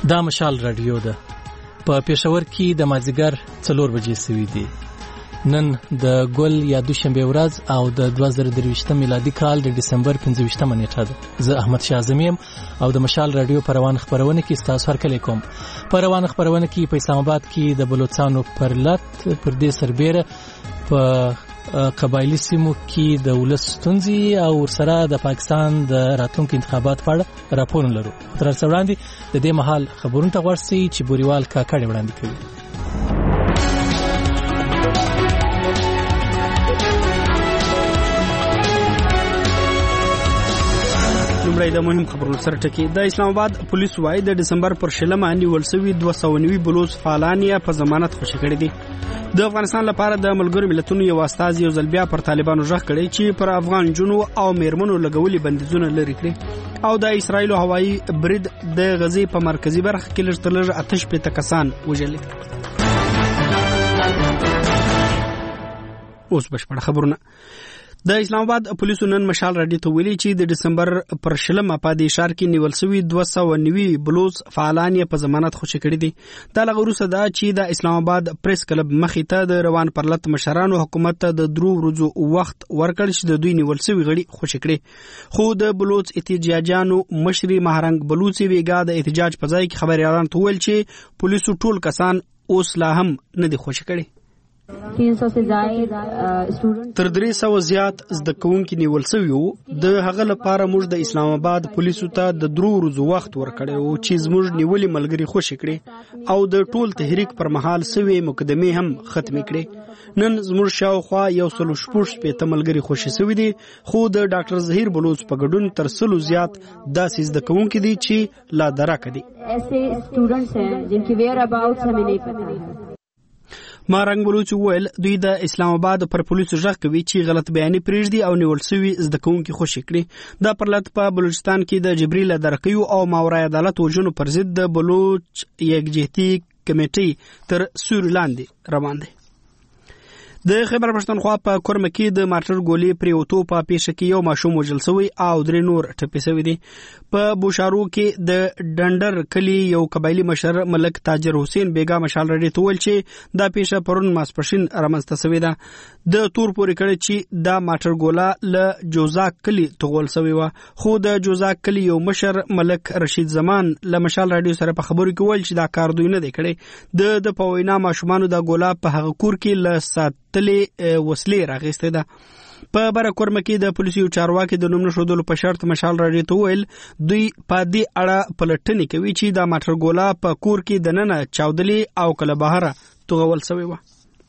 دا مشال رادیو ده. په پېښور کې د مازیګر 4 بجې سوي دي. نن د ګل یا دوشنبه ورځ او د 2023 میلادي کال د ډسمبر 15 نیټه ده. زه احمد شاه اعظم او د مشال رادیو په روان خبرونه کې ستاسو هرکلی کوم. په روان خبرونه کې په اسلام آباد کې د بلوچستانو پرلط پر دې سربېره په قبایلی سیمو کې د ولس ستونزې او ورسره د پاکستان د راتلونکو انتخابات په اړه راپورونه لرو. تر څو وړاندې د دې مهال خبرونه ته ورسئ چې بوريوال کاکړ وړاندې کوي. لومړی د مهم خبرونو سره ټکی. د اسلام آباد پولیس وايي د دسمبر پر 16 نیول شوی 290 بلوچ فعالان په ضمانت خوشی کړي دي. د افغانستان لپاره د ملګرو ملتونو یو استاذ یو ځل بیا پر طالبانو ژغ کړي چې پر افغان جنو او میرمنو لګولي بندیزونه لري کړي. او د اسرایل هوایي برید د غزې په مرکزی برخه کې لږ تر لږه 8 کسان وژل. اوس بشپړ خبرونه. د اسلام آباد پولیسو نن مشال رادیو ته ویلي چې د دسمبر پر 16 په دې ښار کې نیول شوی 290 بلوچ فعالان په ضمانت خوشی کړي دي. دا لغوروسه دا چې د اسلام آباد پریس کلب مخې ته د روان پرلط مشرانو حکومت ته د 3 ورځو وخت ورکړ چې د دوی نیول شوی غړي خوشی کړي. خو د بلوچ احتجاجانو مشري مهرنګ بلوچي بیګا د احتجاج په ځای کې خبريالان ته ویل چې پولیسو ټول کسان اوس لا هم نه دي خوشی کړي. 300 سے زائد سټوډنټ تر 300 زیات زده کوونکي نیول شوی وو. د هغه لپاره موږ د اسلام آباد پولیسو ته د 3 ورځو وخت ورکړی او چې زموږ نیولې ملګری خوشی کړي او د ټول تحریک پر مهال سوي مقدمه هم ختم کړي. نن زموږ شاوخوا 140 ملګری خوشی شوی دي. خو د ډاکټر ظهیر بلوچ په ګډون تر 100 زیات داسې زده کوونکي دي چې لا درک دي. ایسے سټوډنټس ہیں جن کی ویئر اباؤٹس ہمیں نہیں پتہ ہے. مهرنګ بلوچ ویل دوی د اسلام آباد پر پولیسو ژغ کوي چې غلط بیانې پریږدي او نیول شوی زده کوونکي خوشی کړي. دا پرلط په بلوچستان کې د جبريل درکیو او ماورای عدالت وجونو پر ضد د بلوچ یکجهتي کمیټې تر سوري لاندې روان دی. د خیبر پښتونخوا په کورمه کې د مارټر ګولې پریوتو په پیښه کې یو ماشوم وژل شوی او 3 نور ټپي شوی دي. په بوشارو کې د ډنډر کلی یو قبایلی مشر ملک تاجر حسین بیګا مشال رډي تول چې دا پیښه پرون ماسپښین رامنځته شوې ده. د تور پورې کړي چې دا مارټر ګولا له جوزاک کلی تغول شوی و. خو د جوزاک کلی یو مشر ملک رشید زمان له مشال رډي سره په خبرو کې ول چې دا کار دوی نه دی کړی. د پوینا ماشومان د ګولا په هغه کور کې له تلې وسلې راغسته ده. په بره کورمه کې د پولیسو چارواکي د نوم نشودلو په شرط مشال راډیو ته ویل دوی په دې اړه پلټنې کوي چې دا ماټر ګولا په کور کې د ننه چاودلې او کله بهره توغول شوی و.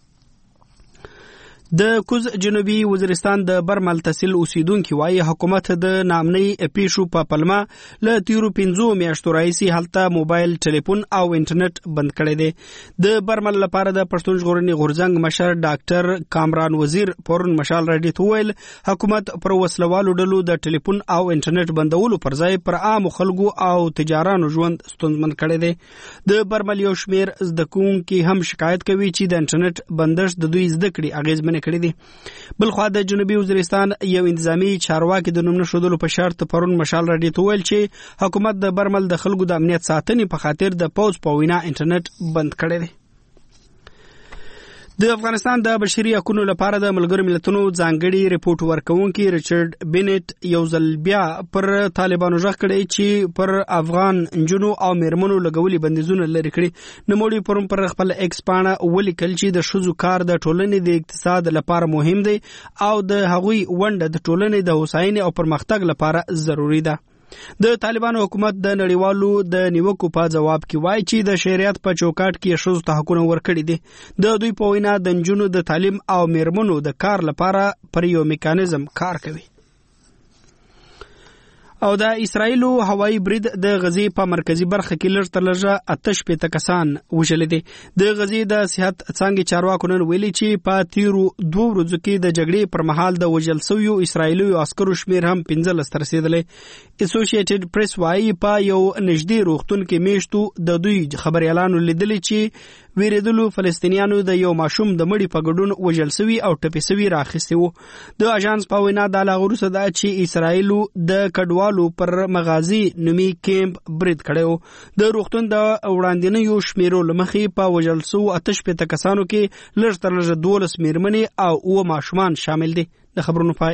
د کوز جنوبي وزیرستان د برمل تحصیل اوسیدونکو وايي حکومت د نامنۍ پیښو په پلمه له تیرو 15 میاشتو راځي هلته موبایل ټلیفون او انټرنیټ بند کړی دی. د برمل لپاره د پښتون ژغورنې غورځنګ مشر ډاکټر کامران وزیر پرون مشال راډیو ته ویل حکومت پر وسلوالو ډلو د ټلیفون او انټرنیټ بندولو پر ځای پر عام خلکو او تجارانو ژوند ستونزمن کړی دی. د برمل یو شمیر زده کوونکي هم شکایت کوي چې د انټرنیټ بندش د دوی زده کړې اغیزمن کړی دي. بلخوا د جنوبي وزیرستان یو انتظامی چارواکي د نوم نشودلو په شرط پرون مشال راډیو ته ویل چې حکومت د برمل د خلکو د امنیت ساتنې په خاطر د پوز په وینا انټرنیټ بند کړی دی. د افغانستان د بشري حقوقو لپاره د ملګرو ملتونو ځانګړي ریپورت ورکونکي ریچارډ بینټ یو ځل بیا پر طالبانو ژغ کړی چې پر افغان جنو او میرمنو لګولي بندیزونه لري کړی. نوموړي پرون پر خپل ایکس پاڼه ولیکل چې د شذو کار د ټولنې د اقتصاد لپاره مهم دی او د هغوی ونډه د ټولنې د هوساینې او پرمختګ لپاره ضروری ده. د طالبانو حکومت د نړیوالو د نیوکو په جواب کې وایي چې د شریعت په چوکاټ کې شذو ته حقونه ورکړي دي. د دوی په وینا د نجونو د تعلیم او میرمنو د کار لپاره پر یو میکانیزم کار کوي. او د اسرایل هوایي برید د غزې په مرکزی برخه کې لږ تر لږه 8 کسان وژل دي. د غزې د صحت څنګه چارواکو نن ویلي چې په تیرو 2 ورځو کې د جګړې پر مهال د وژل شویو اسرایلي عسکرو شمیر هم 15 تر رسیدلی. اسوسییټډ پریس وايي په یو نږدې روغتون کې میشتو د دوی خبريالانو لیدلې چې ویریدلو فلسطینیانو د یو ماشوم د مړي په ګډون وژل سوي او ټپي سوي راخیستي وو. د اژانس په وینا دا لا وروسته ده چې اسرائیل د کډوالو پر مغازي نومي کیمپ برید کړی. د روغتون د وړاندینیو شمیرو لمخې په وژل سو 88 کسانو کې لږ تر لږه 12 میرمنې او 9 ماشومان شامل دي. د خبرونو پای.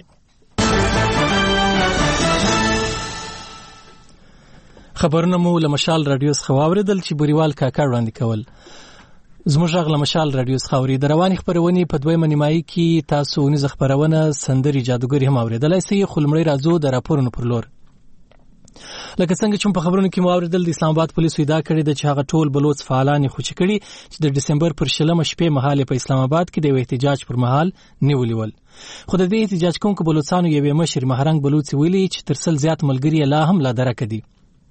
خبرونه مو له مشال رادیو څخه واوریدل چې بوریوال کاکا وړاندې کول. زموږ غږ له مشال رادیو څخه اوري. د روانې خبرونې په دویمه نیمایي کې تاسو ونیزه خبرونه سندري جادوګري هم اوریدلای شئ. خو لومړی راځو د راپورونو پر لور. لکه څنګه چې په خبرونو کې مو اوریدل، د اسلام آباد پولیسو ادعا کړې ده چې هغه ټول بلوچ فعالان خوشي کړي چې د دسمبر پر 16 شپې مهال په اسلام آباد کې د احتجاج پر مهال نیولې ول. خو د دې احتجاج کوونکو بلوچستانو یوې مشر مهرنګ بلوچ ویلي چې تر سل زیات ملګري لا هم لا درک دي.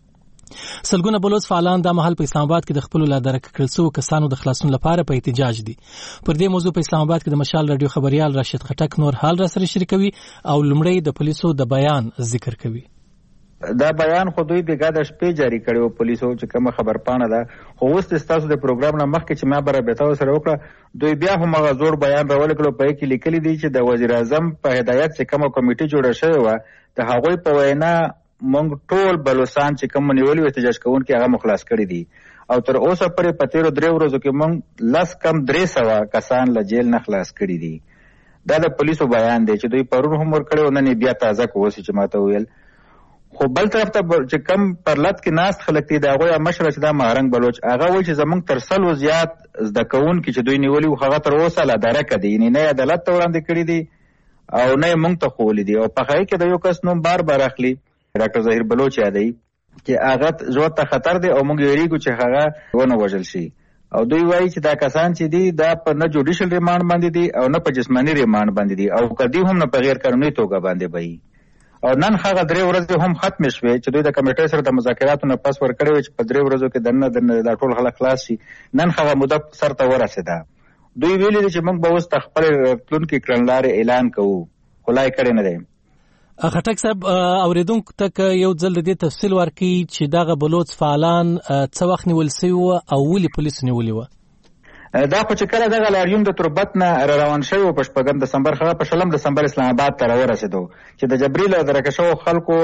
سلګونه بلوچ فعالان د مهال په اسلام آباد کې د خپل لا درک کړل سو کسانو د خلاصون لپاره په احتجاج دي. پر دې موضوع په اسلام آباد کې د مشال رادیو خبريال راشد خټک نور حال را سره شریکوي او لومړی د پولیسو د بیان ذکر کوي. دا بیان خو دوی د ګډ شپې جاری کړو پولیسو چې کوم خبر پاڼه ده. خو اوس تاسو د پروګرام نه مخکې چې ما برابرته سره وکړه، دوی بیا هم هغه زوړ بیان راولکلو په کې لیکلي دي چې د وزیر اعظم په هدایت چې کومه کمیټه جوړه شوې و د هغوی په وینا مونږ ټول بلوچستان چې کوم نیولې احتجاج کوونکي هغه مخلاص کړی دي او تر اوسه پرې په 13 ورځو کې مونږ لس کم 300 کسان له جیل نه خلاص کړی دي. دا د پولیسو بیان دی چې دوی پرون هم ورکړی او نن بیا تازه کوي چې ماته ویل. خو بل طرف ته چې کم پرلط کې ناست خلک دي د هغوی مشر چې دا مهرنګ بلوچ هغه وایي چې زمونږ تر سلو زیات زده کوونکي چې دوی نیولي وو هغه تر اوسه لا درکه دي، یعنې نه عدالت ته وړاندې کړي دي او نه یې مونږ ته ښوولي دي. او په هغې کې د یو کس نوم بار اخلي، ډاکټر ظهیر بلوچ یادوي چې هغه ژوند ته خطر دی او موږ یېرېږو چې هغه ونه وژل شي. او دوی وایي چې دا کسان چې دي دا په نه جوډیشل ریمانډ باندې دي او نه په جسماني ریمانډ باندې دي او کدی هم نه په غیر قانوني توګه باندې وایي. او نن هغه 3 ورځې هم ختم شوې چې دوی د کمیټې سره د مذاکراتو نه پس ورکړی و چې په 3 ورځو کې دنه دا ټول خلک خلاص شي. نن هغه موده سر ته ورسېده. دوی ویلي دي چې موږ به اوس خپل راتلونکي کړنلارې اعلان کوو، خو لا یې کړی نه دی. خټک صاحب اوریدونکو ته یو ځل د دې تفصیل ورکړي چې دغه بلوچ فعالان څه وخت نیول شوي وو او ولې پولیسو نیولي وو؟ دا خو چې کله دغه لاریون د تربت نه روان شوی په 8 دسمبر هغه په 16 دسمبر اسلام آباد ته راورسېدو چې د جبري له درکه شوو خلکو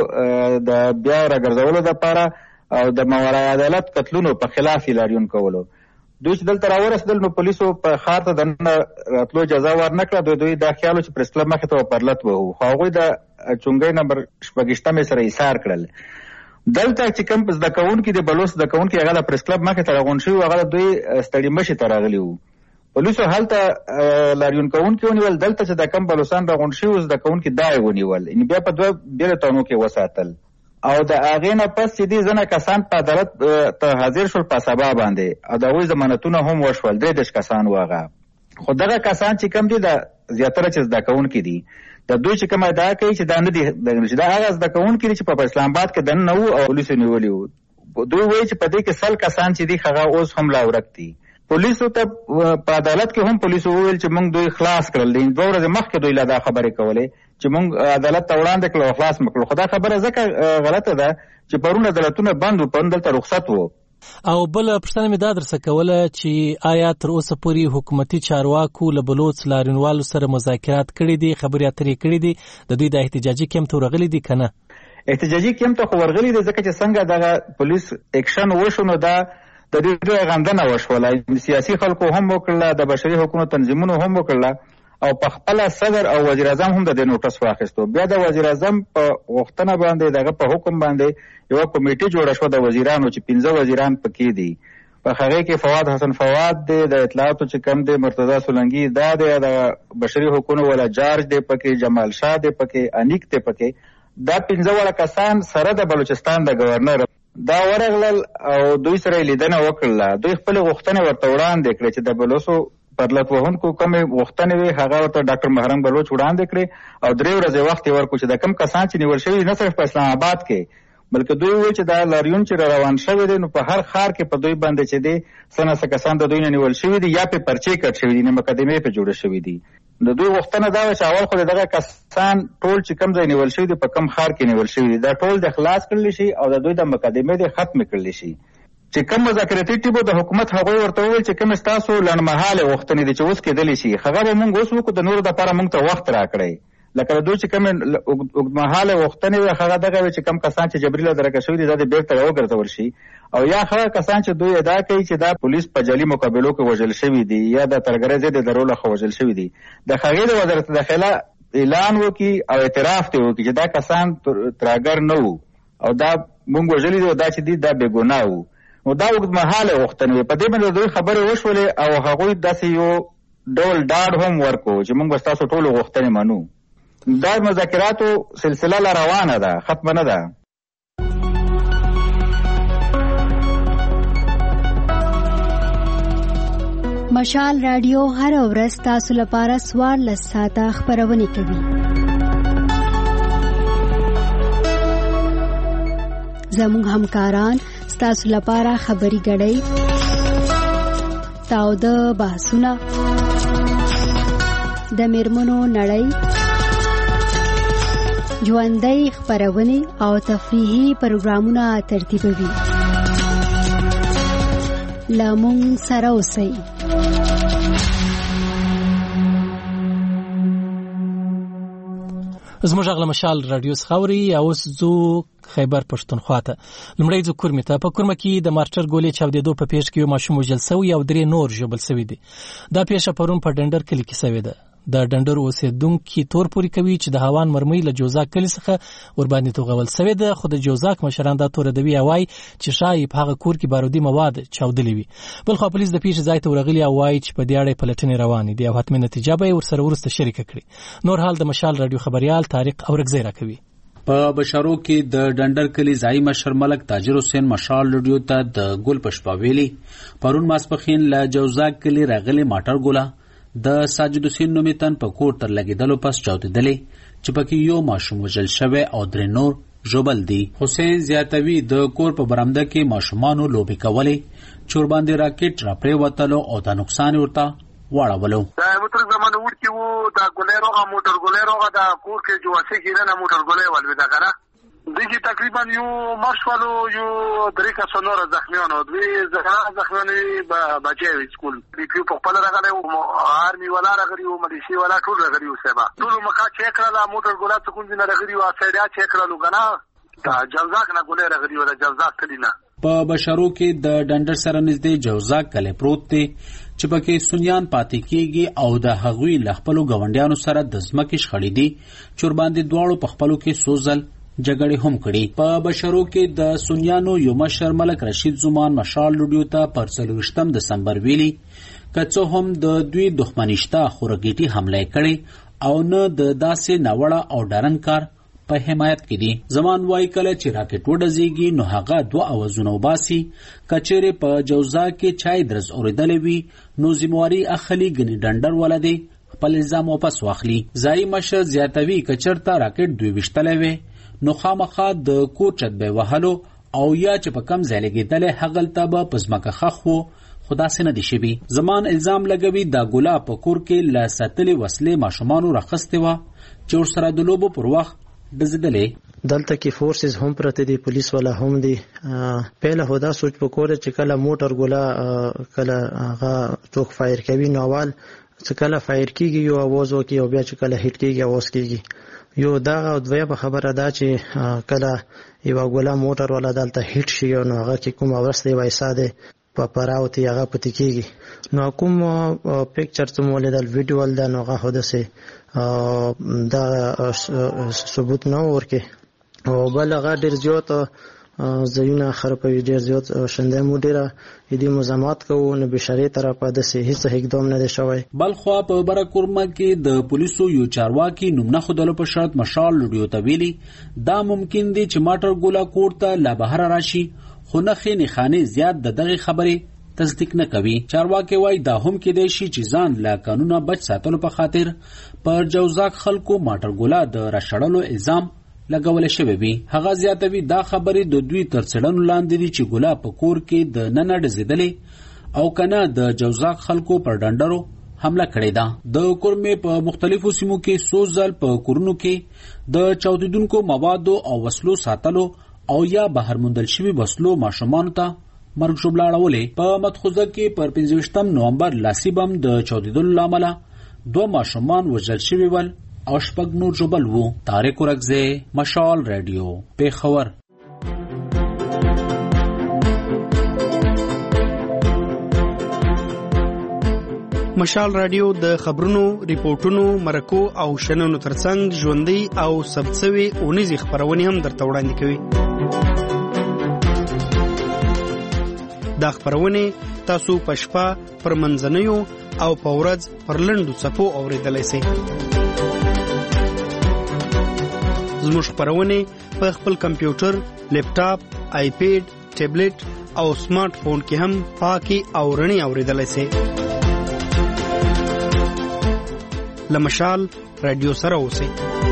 د بیا راګرځولو دپاره او د ماورای عدالت قتلونو په خلاف لاریون کولو. دوی چې دلته راورسېدل نو پولیسو په ښار ته دننه راتلو اجازه ورنکړه. دوی دا خیال و چې پرس کلب مخې ته پرلط وهو، خو هغوی د چونګۍ نمبر 26 سره ایثار کړل. دلته چې کوم زده کوونکي د بلوچ زده کوونکي هغه د پرس کلب مخې ته راغونډ شوي هغه دوی ستړي مشي ته راغلي وو. پولیسو هلته لاریون کوونکي ونیول، دلته چې د کم بلوچستان راغونډ شوي زده کوونکي دا یې ونیول، یعنې بیا په 2 بېلو تونو کې وساتل. او د هغې نه پس چې دي ځنه کسان په عدالت ته حاضر شول په سبا باندې او د هغوی ضمانتونه هم وشول. 33 کسان و هغه. خو دغه کسان چې کم دي د زیاتره چې زده کوونکي دي د دوی چې کومه ادعا کوي چې دا نه دي چې دا هغه زده کوونکي دي چې په اسلام آباد کې دننه وو او پولیسو نیولي وو. دوی وایي چې په دې کې 100 کسان چې دي هغه اوس هم لا ورک دي. پولیسو ته په عدالت کې هم پولیسو وویل چې موږ دوی خلاص کړل. 2 ورځې مخکې دوی لا دا خبرې کولې چې موږ عدالت ته وړاندې کړل او خلاص مکړو. خو دا خبره ځکه غلطه ده چې پرون عدالتونه بند وو، پرون دلته رخصت وو. او بل پوښتنه مې دا درڅخه کوله چې آیا تر اوسه پورې حکومتي چارواکو له بلوچ لاریونوالو سره مذاکرات کړي دي، خبرې اترې کړي دي، د دوی د احتجاجي کیمپ ته ورغلي دي که نه؟ احتجاجي کیمپ ته خو ورغلي دي ځکه چې څنګه دغه پولیس اکشن وشو نو دا د دې ډېره غندنه وشوله. سیاسي خلکو هم وکړله، د بشري حقوقو تنظیمونو هم وکړله او په خپله صدر او وزیر اعظم هم د دې نوټس واخیستو. بیا د وزیر اعظم په غوښتنه باندې دغه په حکم باندې یوه کمیټې جوړه شوه د وزیرانو چې 15 وزیران پکې دي. په هغې کې فواد حسن فواد دی، د اطلاعاتو چې کم دی مرتضی سولنګي دا دی، د بشري حقوقو والا جارج دی پکې، جمال شاه دی پکې، انیک دی پکې. دا 15 وړه کسان سره د بلوچستان د گورنر دا ورغلل او دوی سره لیدنه وکړله. دوی خپل غوښتنې ورته وړاندې کړې چې د بلوچو پرلط وهونکو کومې غوښتنې وي هغه ورته ډاکټر مهرنګ بلوچ وړاندې کړې او 3 ورځې وخت یې ورکړو چې د کوم کسان چې نیول شوي نه صرف په اسلام آباد کې بلکې دوی وایي چې دا لاریون چې روان شوی دی نو په هر ښار کې په دوی باندې چې دی څه نه څه کسان د دوی نه نیول شوي دي یا پې پرچې کټ شوي دي، نه مقدمې پې جوړه شوي دي. د دوی غوښتنه دا وه چې اول خو دغه کسان ټول چې کوم ځای نیول شوي دي په کوم ښار کې نیول شوي دي دا ټول د خلاص کړلی شي او د دوی د مقدمې د ختمې کړلی شي. چې کوم مذاکراتي ټیمو د حکومت هغوی ورته وویل چې کوم ستاسو لنډمهاله غوښتنې دي چې اوس کېدلی شي هغه به موږ اوس وکړو، د نورو دپاره موږ ته وخت راکړئ. لکه د دوی چې کومې اوږدمهاله غوښتنې وي هغه دغه وي چې کوم کسان چې جبري له درکه شوي دي دا د بیرته راوګرځول شي، او یا هغه کسان چې دوی ادعا کوي چې دا پولیس په جعلي مقابلو کې وژل شوي دي یا د ترهګرۍ ضد درو لخوا وژل شوي دي، د هغې د وزارت داخله اعلان وکړي او اعتراف ته وکړي چې دا کسان ترهګر نه وو او دا موږ وژلي دي او دا چې دي دا بې ګناه وو. نو دا اوږدمهاله غوښتنې وي. په دې باندې دوی خبرې وشولې او هغوی داسې یو ډول ډاډ هم ورکړو چې موږ به ستاسو ټولو غوښتنې منو. دا مذاکراتو سلسله لا روانه ده، ختمه نه ده. مشال رادیو هر ورځ تاسو لپاره 14 ساعته خبرونه کوي. زموږ همکاران تاسو لپاره خبري غړي تاو د بحثونه د میرمنو نړۍ ژوندۍ خبرونه او تفریحي پروګرامونه ترتیبوي. لامون سره اوسئ. زموږ غږ له مشال رادیو څخه اوري. اوس زو خیبر پښتونخوا ته. لومړی زو کورمې ته. په کورمه کې د مارټر ګولې چاودېدو په پیښ کې یو ماشوم وژل شوی او 3 نور ژوبل شوي دي. دا پیښه پرون په ډنډر کلي کې شوې ده. د ډنډر اوسېدونکي تور پوري کوي چې د هوان مرمۍ له جوزاک کلي څخه ور باندې توغول شوې ده، خو د جوزاک مشران دا تور دوي وایي چې شاید په هغه کور کې بارودي مواد چاودلې وي. بل خو پولیس د پیښې ځای ته ورغلي او وایي چې په دې اړه پلټنې روانې دي او حتمي نتیجه به ورسره ورسته شریک کړي. نور حال د مشال رادیو خبريال طارق اورګزی راکوي. په بشارو کې د ډنډر کلی ځای مشر ملک تاجر حسین مشال رادیو ته د ګل پشپاویلی پرون ماسپخین له جوزاک کلی راغلي ماټر ګولا د ساجد حسین نومیتن په کور تر لګیدلو پس چاودېدلې چې پکې یو ماشوم وژل شوی او 3 نور ژوبل دي. حسین زیاتوي د کور په برمده کې ماشومانو لوبي کولې، چور باندې راکټ را پریوتلو او د نقصان ورته واړولو. دا موټر زمانه ورکی وو دا ګولېروغه موټر ګولېروغه دا کور کې جواسي کېنه نه موټر ګولې ولوي دا کنه دغه تقریبا یو مارشالو یو درې کسانو نور زخمیانو دوی زخمیانو بچي سکول په خپل راغلی او آرمي ولا راغلی او ملیشي ولا ټول راغلی او سبا ټول مکا چیک کړه موټر ګولا څخه نه راغلی او سړیا چیک کړه لګنا دا جوزاک نه ګولې راغلی ولا جوزاک کلینا. په بشارو کې د ډنډر سره نږدې جوزاک کلی پروت دی چې پکې سنیان پاتې کیږي او د هغوی له خپلو ګاونډیانو سره د ځمکې شخړې دي، چور باندې دواړو په خپلو کې سوزل جګړې هم کړي. په بشارو کې د سنیانو یو مشر ملک رشید زمان مشال رادیو ته پر 24 دسمبر ویلي که څه هم د دوی دښمنیشته خورګیټي حمله کړي او نه د داسې ناوړه او ډارن کار په حمایت کې دي. زمان وای کله چې راکټ وډزيږي نو هغه 2 اوازونه وباسي، کچېره په جوزا کې چای درز اوریدلې وي نو ذمہواری اخلي غني ډنډر ولدي خپل الزام واپس واخلي. ځای مشر زیاتوي کچرتا راکټ دوی وشتلې وي نو خامخا د کوچت به وهلو او یا چې په کم ځای لګیدل هغلته به پزماکه خخو خدا سينه دي شي. زمان الزام لګوي دا ګلا په کور کې لا ساتلې وسلې ماشومانو رخصته و چې ور سره د لوبو پر وخت دزدلې. دلته کې فورسز هم پرته دي، پولیس والا هم دي. پهله هدا سوچ پکوره چې کله موټر ګلا کله هغه ټوک فایر کوي نو اول چې کله فایر کیږي یو आवाज وکي او بیا چې کله هټ کیږي आवाज کیږي. یو دا او دویمه خبره ده چې کله یو ګلا موټر والا دلته هټ شي نو هغه کې کوم ورسته وایسا ده په پراوتی هغه پتی کیږي نو کوم پکچر ته مولیدل ویډیو ول دا نو هغه هدسه دا ثبوت نه ورکه او بل هغه ډیر زیات زینه خرابوي، ډیر زیات شنده مودره دې مزامات کوو نه بشری طرفه د هیڅ اقدام نه شوی. بل خو په برکورمه کې د پولیسو یو چارواکي نومنه خودلو په شرط مشال لډیو ته ویلي دا ممکن دی چې ماټر ګولا کوړه لا بهر راشي، خو نه خې خانه زیات دغه خبره تصدیق نه کوي. چارواکي وای دا هم کې دی شي چې ځان لا قانونا بچ ساتلو په خاطر پر جوزاک خلکو ماټر ګولا د راشړلو الزام لګول شوی وي. هغه زیاتوي دا خبرې د دوی تر څړنو لاندې دي چې ګلا په کور کې د ننډ زیدلې او کنه د جوزاک خلکو پر ډنډرو حمله کړې ده. د کورمې په مختلفو سیمو کې سوزل په کورونو کې د چاودیدونکو موادو او وسلو ساتلو او یا بهر مندل شوی وسلو ماشومان ته مرګ ژوبله اړولې. په مدخوزه کې پر 25 نومبر لاسي بم د چاودېدلو له امله 2 ماشومان وژل شوي ول او 6 نور ژوبل وو. طارق ورکزی، مشال رادیو، پیښور. مشال رادیو د خبرونو، ریپورتونو، مرکو او شننو ترڅنګ ژوندۍ او ثبتسوي اونیزي خبرونه هم درته وړاندې کوي. دا خبرونه تاسو په شپه، پر منځنیو او په ورځ پر لنډو څپو اوریدلای شئ. زموږ خبرونه په خپل کمپیوټر، لیپټاپ، آیپیډ، ټابلیټ او سمارټ فون کې هم پاکي او رڼي اوریدلای شئ. لمشال رادیو سره اوسئ.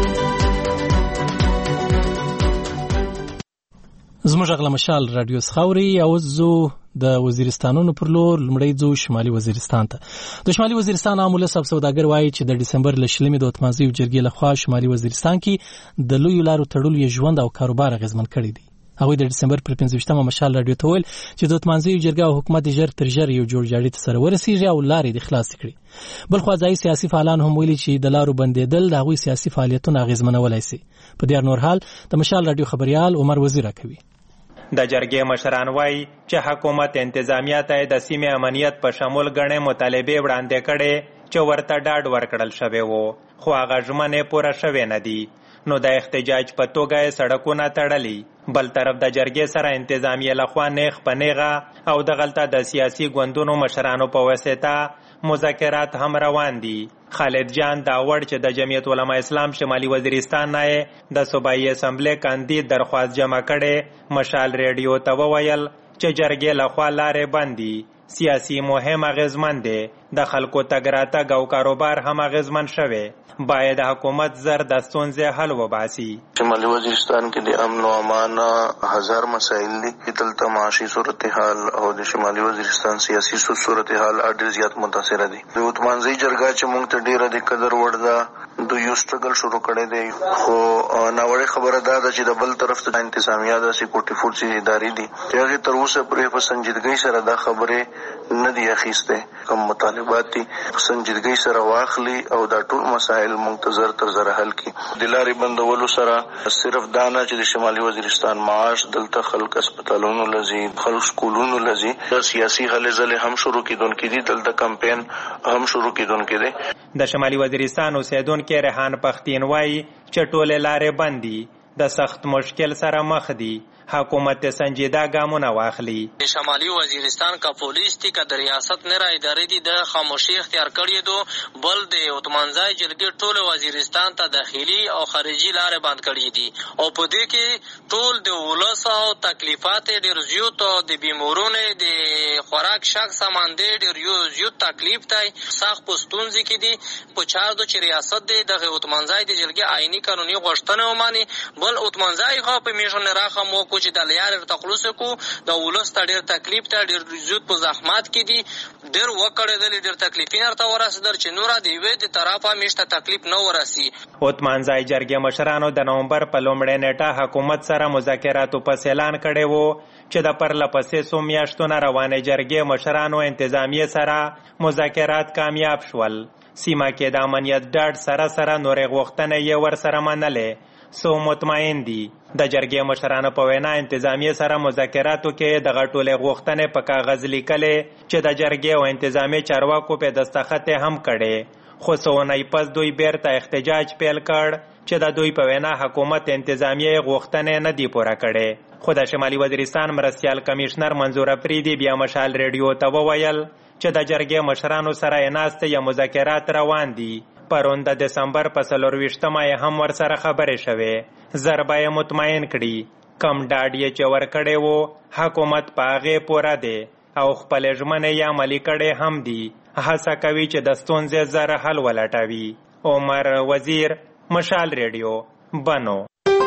زموږ غلا مشال رادیو سخاوري او زو د وزیرستانونو پر لور لمړی ځو شمالي وزیرستان ته. د شمالي وزیرستان عامله سب سوداګر وایي چې د ډسمبر ل شلمې د اتمانزیو جرګې لخوا شمالي وزیرستان کې د لویو لارو تړلو یې ژوند او کاروبار اغیزمن کړی دی. هغوی د ډسمبر پر 15 مشال رادیو ته ویل چې د اتمانزیو جرګه او حکومت ژر تر ژره یو جوړجاړي ته سره ورسیږي او لارې د خلاص کړي. بلخوا ځایي سیاسي فعالان هم ویلي چې د لارو بندېدل د هغوی سیاسي فعالیتونه اغیزمنولی شي. په دې نور حال د مشال رادیو خبريال عمر وزیر کوي. د جرګې مشران وایي چې حکومت انتظامیه ته د سیمې امنیت په شمول غنې مطالبه وړاندې کړي چې ورته ډاډ ورکړل شوی وو، خو هغه ژمنې پوره شوې نه دي. نو د احتجاج په توګه سړکونه تړلي. بل طرف د جرګې سره انتظامیه لخوا نیغ په نیغه او دغلته د سیاسي ګوندونو مشرانو په واسطه مذاکرات هم روان دي. خالد جان دا وړ چې د جمعیت علما اسلام شمالي وزیرستان نه د صوبایي اسمبلی کاندید درخواست جمع کړي مشال ریډیو ته وویل چې جرګې لخوا لارې بندي، سیاسي مهم اغیزمن دی، د خلکو تګ راتګ او کاروبار هم اغیزمن شوی، باید حکومت زر د ستونزې حل وباسي. شمالي وزیرستان کې د امن او امان 1000 مسایل دي. دلته معاشي صورتحال او د شمالي وزیرستان سیاسي صورتحال ډېر زیات متاثر دي. د اتمانزي جرګه چې موږ ته ډېره د قدر وړ ده، د یو سټرګل شروع کړی دی، خو ناوړه خبره ده چې د بل طرف ته انتظامیه د سکیورټي فورس ادارې دي چې هغه تر اوسه پرې په سنجیدګۍ سره دا خبره نه دی اخیسته. کوم مطالبات دي په سنجیدګۍ سره واخلي او دا ټول مسایل منتظر تر زره حل کی. د لارې بندولو سره صرف دانا چې د شمالي وزیرستان معاش دلته خلک هسپتالونو لزی، خلک سکولونو لزی، سیاسي هلې ځلې هم شروع کیدونکې دي، دلته کمپاین هم شروع کیدونکې دي. د شمالي وزیرستان اوسیدونکو ریحان پختین وایي چې ټول لارې بندي، د سخت مشکل سره مخ دي، حکومت سنجیده ګامونه واخلي. شمالي وزیرستان کا پولیس تی کا ریاست نه را ادارې دي د خاموشي اختیار کړی دو، بل د اتمانځای جرګې ټول وزیرستان ته داخلي او خارجي لارې بند کړی دي او په دې کې ټول د ولس او تکلیفات ډېر زیات او د بیمارونو د خوراک شک سامان ډېر زیات تکلیف دی. سخت پښتونځي کې دي په چار دو چې ریاست دی د اتمانځای د جرګې آئینی قانوني غوښتنه وماني. بل اتمانځای خو په میشن راخه مو چې د لیار تخلص کو د ولس ته ډېر تکلیف ته ډېر زیات په زحمت کې دي، ډېر وکړېدل، ډېر تکلیفین ورته ورسېدل چې نور د یوې د طرفه میشته تکلیف نه ورسي. اتمانځای جرګې مشرانو د نومبر په لومړۍ نیټه حکومت سره مذاکراتو پس اعلان کړی وو چې د پرلپسې څو میاشتو نه روانې جرګې مشرانو انتظامیه سره مذاکرات کامیاب شول. سیمه کې د امنیت ډاډ سره نورې غوښتنې یې ورسره منلې، سو مطمئن دي. د جرګې مشرانو په وینا انتظامیه سره مذاکراتو کې د غټولې غوښتنې په کاغذ لیکلې چې د جرګې او انتظامی چارواکو په دستخط هم کړي، خو څونه پس دوی بیرته احتجاج پیل کړ چې د دوی په وینا حکومت انتظامیه غوښتنې نه دی پوره کړي. خو د شمالي وزیرستان مرستیال کمشنر منظور افریدي بیا مشال ریډیو ته وویل چې د جرګې مشرانو سره ناستې یا مذاکرات روان دي. پرون د دسمبر په 24مه هم ورسره خبرې شوې، ضربه یې مطمئن کړي. کم ډاډ یې چې ورکړی وو حکومت په هغې پوره دی او خپلې ژمنې یې عملي کړې هم دي. هڅه کوي چې د ستونزې زر حل ولټوي. عمر وزیر، مشال ریډیو، بنو.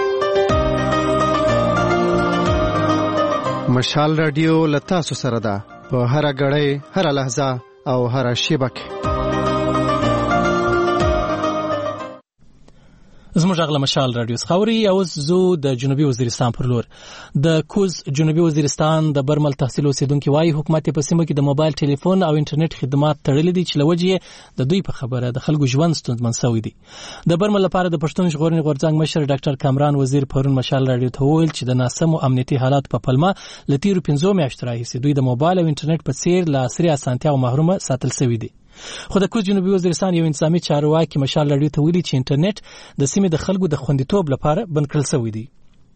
مشال رادیو له تاسو سره ده په هره غړۍ، هره لحظه او هره شیبه کې. زموږ غږ مشال رادیو خاوري او زو د جنوبي وزیرستان پر لور د کوز جنوبي وزیرستان د برمل تحصیل اوسیدونکو وايي حکومت په سیمه کې د موبایل ټلیفون او انټرنیټ خدمات تړلې دي چې لوجه د دوی په خبره د خلکو ژوند ستونزمن شوی دي. د برمل لپاره د پښتون ژغورنې غورځنګ مشر ډاکټر کامران وزیر پرون مشال رادیو ته وویل چې د ناسمو امنیتي حالات په پلمه لتیرو 15 میاشتو راهیسې دوی د موبایل او انټرنیټ په څیر له عصري اسانتیاو محرومه ساتل شوی دي. خو د کوز جنوبي وزیرستان یو انتظامی چارواکي مشال رادیو ته ویلي چې انټرنیټ د سیمې د خلکو د خوندیتوب لپاره بند کړل شوی دی.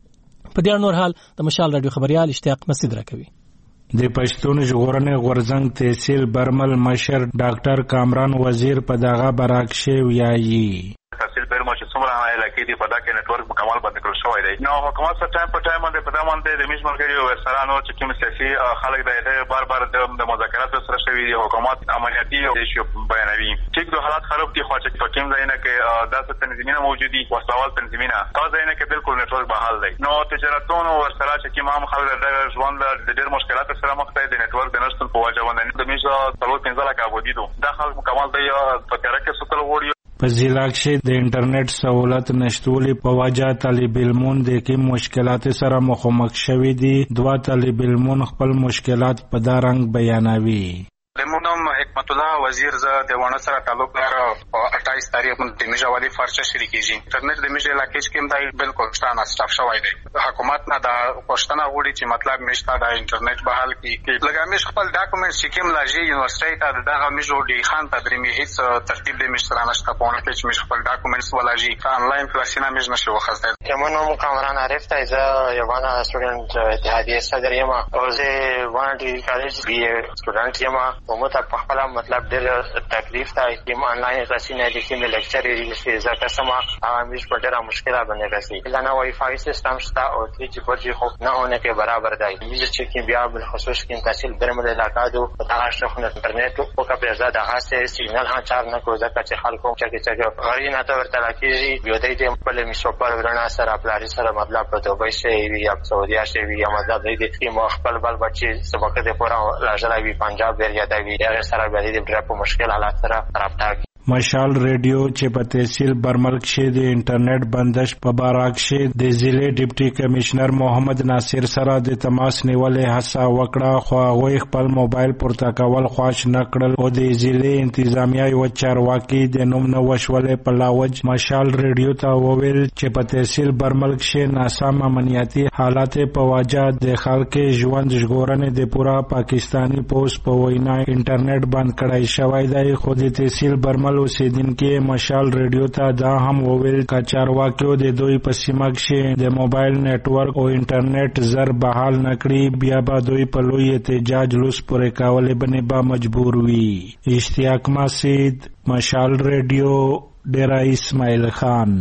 په دې نور حال د مشال رادیو خبريال اشتیاق مسعود راکوي. د پښتون ژغورنې غورځنګ تحصیل برمل مشر ډاکټر کامران وزیر په دغه براکشه ویایي تحصیل برمل چې څومره علاقې دي په دا کې نتورک مکمل بند کړل شوی دی. نو حکومت سره ټایم په ټایم باندې په دا باندې د میش مرګري او سرانو چې کوم سیاسي خلک د بار بار د مذاکرات سره شوی دی. حکومت عملیاتي او شی بیانوي چې د حالات خراب دي خو چې په کوم ځای نه کې داسې تنظیمونه موجود دي وسوال تنظیمونه تا ځای نه کې بالکل نتورک بحال دی. نو تجارتونو ورسره چې کوم هم خلک د ژوند د ډېر مشکلات سره مخ دي د نتورک د نشټون په وجه باندې د میش څلور 15 لک ابودي دو دا خلک مکمل دی په تر کې ستل وړي. په ضلع کې د انټرنیټ سہولت نشټولې په وجه طالب علمون د کوم مشکلات سره مخامخ شوي دي. دوه طالب علمون خپل مشکلات په دا رنګ بیانوي. لمونم حکمت الله وزیر ز د ونه سره تعلق لري او 28 تاریخ د میجوالي فرشه شریک کیږي. انټرنیټ د میجه علاقې کې هم دای بالکل ستانه سټاف شوی دی. حکومت نه دا پښتنه غوړي چې مطلب میشته د انټرنیټ بحال کی لګا میش خپل ډاکومېنټ چې کوم لاجی یونیورسيټي ته دغه میجو ډی خان تدریمي هیڅ ترتیب د میشترانه شته په ونه کې چې میش خپل ډاکومېنټس ولاجی انلاین کلاسینه میج نشو وخصه. یمنو کامران عارف ته ز یوانه سټوډنټ اتحادیه صدر یم او زه وان ډی کالج بي سټوډنټ یم او مت په خپل مطلب ډېر تکلیف ته کوم انلاین کلاسینه دي کوم لیکچر یې زکه سما همیش په ډېر مشکله باندې راځي. لنه وای فای سیستم شته او چې په دې خو نه ونه کې برابر دی. چې کې بیا بل خصوص کې تحصیل برمل علاقې دو په هغه شخص انټرنیټ او په ځای د هغه سیګنال ها چار نه کوي ځکه چې خلکو چې غړي نه ته ورته راکېږي یو دې په لمې سوپر ورنا سره خپل سره مطلب په دوبۍ شي یا په سعودي شي یا مطلب دې کې مو خپل بل بچي سبق دې پورا راځي پنجاب وریا دی سره به دې په مشکل حالات سره رابطه. مشال ریډیو چې په تحصیل برمل کې د انټرنیټ بندش په باره کې د ضلع ډیپټي کمشنر محمد ناصر سره د تماس نیولې هڅه وکړه خو هغه خپل موبایل پورته کول خواش نه کړل او د ضلع انتظامیه یو چارواکي د نوم نو وشولې په لاوج مشال ریډیو ته وویل چې په تحصیل برمل کې ناسم امنیتي حالات په وجه د خلکو ژوند ژغورنې د پورا پاکستانی پوس په وینا انټرنیټ بند کړای شوی دی. خو د تحصیل برمل اوسیدونکو مشال ریډیو ته دا هم وویل چې چارواکیو د دوی په سیمه کې د موبایل نتورک او انټرنیټ زر بحال نکړي بیا به دوی په لوی احتجاج لوس پورې کولې باندې به مجبور وي. اشتیاق مسعود مشال ریډیو ډیرا اسماعیل خان.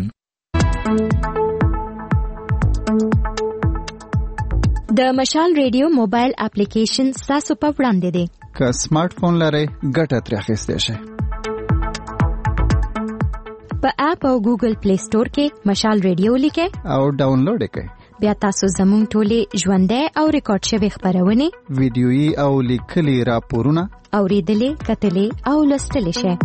د مشال ریډیو موبایل اپلیکیشن تاسو په وړاندې دی. که سمارټ فون لرئ ګټه ترې اخیستی شئ. په اپ او ګوګل پلی سٹور کې مشال ریډیو لیکئ او ډاونلوډ کړئ. بیا تاسو زموږ ټولې ژوندۍ او ریکارډ شوی خبرونه ویډیويي او لیکلي راپورونه اوریدلې کتلې او لوستلې شئ.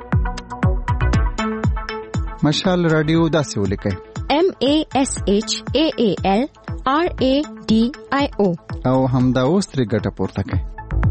مشال رادیو داسې ولیکئ MASHAAL RADIO او همدا اوس ترې ګټه پورته کړئ.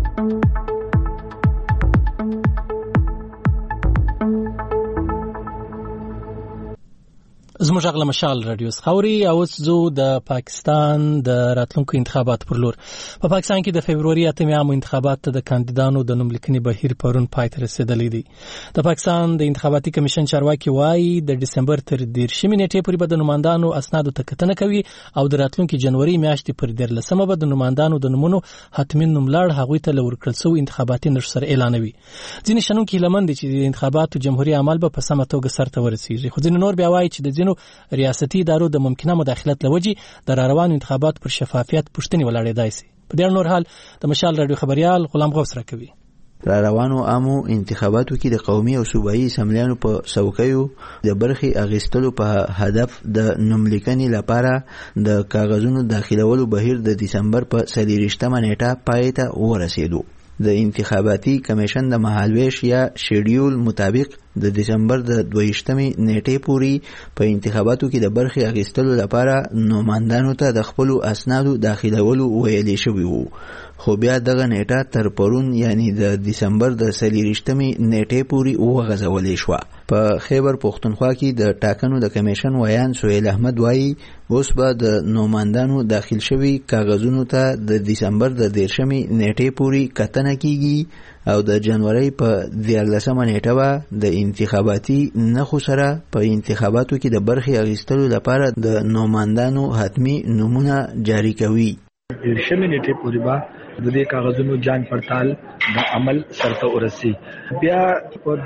زموږ غږ مشال رادیو خاوري او زو د پاکستان د راتلونکو انتخابات پر لور. په پاکستان کې د فبرवरी 8 عام انتخابات ته د کاندیدانو د نوم لیکنې بهیر پرون پای ته رسیدلی دی. د پاکستان د انتخاباتي کمیشن چارواکي وایي د دسمبر تر 10 نیټې پورې به د نوماندانو اسنادو ته کتنه کوي او د راتلونکي جنوري میاشتې پر 13 به د نوماندانو د نومونو حتمی نوملړ هغوی ته ورکړل شو انتخاباتي نشر سره اعلانوي. ځینې شنونکي لمن دي چې د انتخاباتو جمهوریت عمل به په سمه توګه سرته ورسیږي. خو ځینې نور بیا وایي چې د ځینو ریاستي ادارو د ممکنه مداخلت لوجي د روان انتخابات پر شفافیت پښتني ولاړې دایسي. په دې نور حال د مشال رادیو خبريال غلام غوث راکوي. روانو عامو انتخاباتو کې د قومي او صوبایي اسمبلیانو په څوکیو د برخې اخیستلو په هدف د نوملیکنې لپاره د کاغذونو داخلولو بهیر د دسمبر په 23 نیټه پای ته ورسېدو. د انتخاباتي کمیشن د مهالویش یا شیډیول مطابق د دسمبر د 22 نیټې پورې په انتخاباتو کې د برخې اخیستلو لپاره نوماندانو ته د خپل اسنادو داخلولو ویلې شوی وو، خو بیا دغه نیټه تر پرون یعنی د دسمبر د 23 نیټې پورې وغځولې شو. په خیبر پختونخوا کې د ټاکنو د کمیشن ویان سهیل احمد وایي اوس به د نوماندانو داخل شوي کاغذونو ته د دسمبر د 13 نیټې پورې کتنه کیږي او د جنوري په 14 نیټه به د انتخاباتي نخو سره په انتخاباتو کې د برخې اخیستلو لپاره د نوماندانو حتمی نمونه جاری کوي. 13 نیټې پورې به د دې کاغذونو جان پړتال د عمل سرته ورسي. بیا په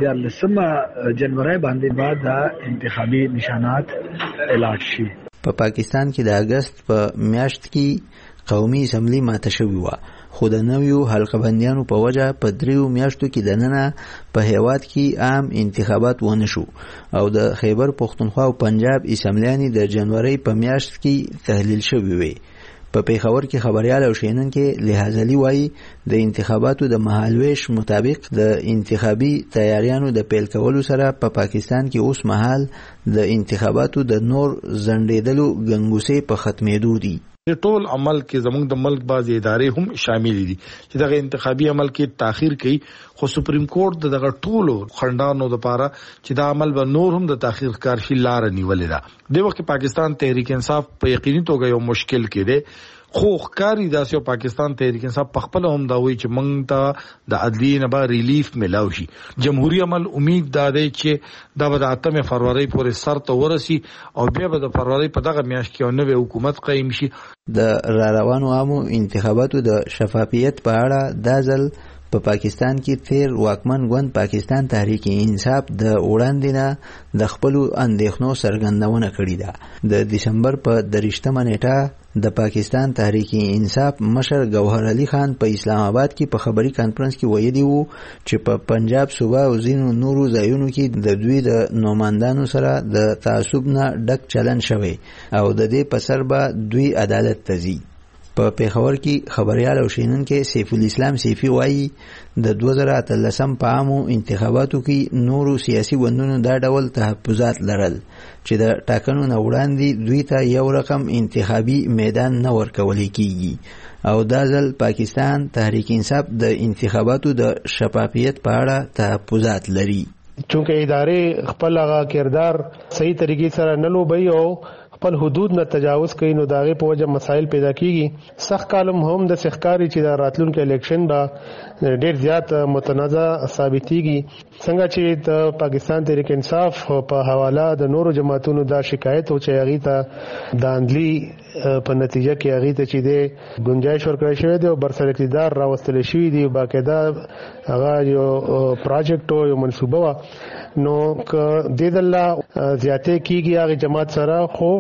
14 جنوري باندې بعد د انتخابي نشانات اعلان شي. په پاکستان کې د اگست په میاشت کې قومي اسمبلی ماته شوې و، خو د نویو حلقه بندیانو په وجه په 3 میاشتو کې دننه په هیواد کې عام انتخابات ونه شو او د خیبر پختونخوا او پنجاب اسمبلیانې د جنوري په میاشت کې تحلیل شوې وي. په پیښور کې خبريال او شینونکو لحاظلی وایي د انتخاباتو د مهالويش مطابق د انتخابي تیاریانو د پیل کولو سره په پاکستان کې اوس مهال د انتخاباتو د نور زندېدلو غنګوسې په ختمېدو دي. ټول عمل کې زموږ د ملک بعض ادارې هم شامل دي چې دغه انتخابي عمل کې تاخير کوي، خو سپریم کورټ دغه ټولو خندانو لپاره چې دا عمل به نور هم د تاخير کار شي لار نیولې ده. د وخت پاکستان تحریک انصاف په یقیني توګه یو مشکل کې ده، خو ښکاری داسې پاکستان تحریک انصاف په خپل هم دا وایي چې موږ ته د عدلیې نه به ریلیف ملاوي شي. جمهوریت عمل امید دا دی چې دا به د 8 فروری پورې سر ته ورسي او بیا به د فروری په دغه میاشت کې یو نوې حکومت قایم شي. د روانو عامو انتخاباتو د شفافیت په اړه دا ځل په پاکستان کې تیر واکمن ګوند پاکستان تحریک انصاف د وړاندې نه د خپل اندېښنو څرګندونه کړې ده. د دسمبر په 23 نیټه د پاکستان تحریک انصاف مشر گوهر علي خان په اسلام آباد کې په خبري کانفرنس کې ویلي وو چې په پنجاب صوبه او ځینو نورو ځایونو کې د دوی د نوماندانو سره د تعصب نه ډک چلن شوی او د دې په سر به دوی عدالت ته ځي. په پیښور کې خبريال او شینونکو سیف الاسلام سیفی وایي د 2013 په عامو انتخاباتو کې نورو سیاسي ګوندونو دا ډول تحفظات لرل چې د ټاکنو نه وړاندې دوی ته یو رقم انتخابي میدان نه ورکول کیږي او دا ځل پاکستان تحریک انصاف د انتخاباتو د شفافیت په اړه تحفظات لري. چونکه ادارې خپل هغه کردار صحیح طریقې سره نه لوبي او خپل حدود نه تجاوز کوي نو داغه په وجه مسائل پیدا کیږي. سخت کالم هم د سخکاری چې د راتلونکو الیکشن با ډیر زیات متنازع ثابتيږي. څنګه چې د پاکستان تحریک انصاف په حواله د نورو جماعتونو دا شکایت او چې هغه ته داندلی په نتیجه کې هغه ته چې د گنجائش ورکړی شوی دی او برسر اقتدار راوستل شوی دی باقاعده هغه یو پروجیکټ او یو منصوبه وا نو ک د الله زیاته کیږي هغه جماعت سره خو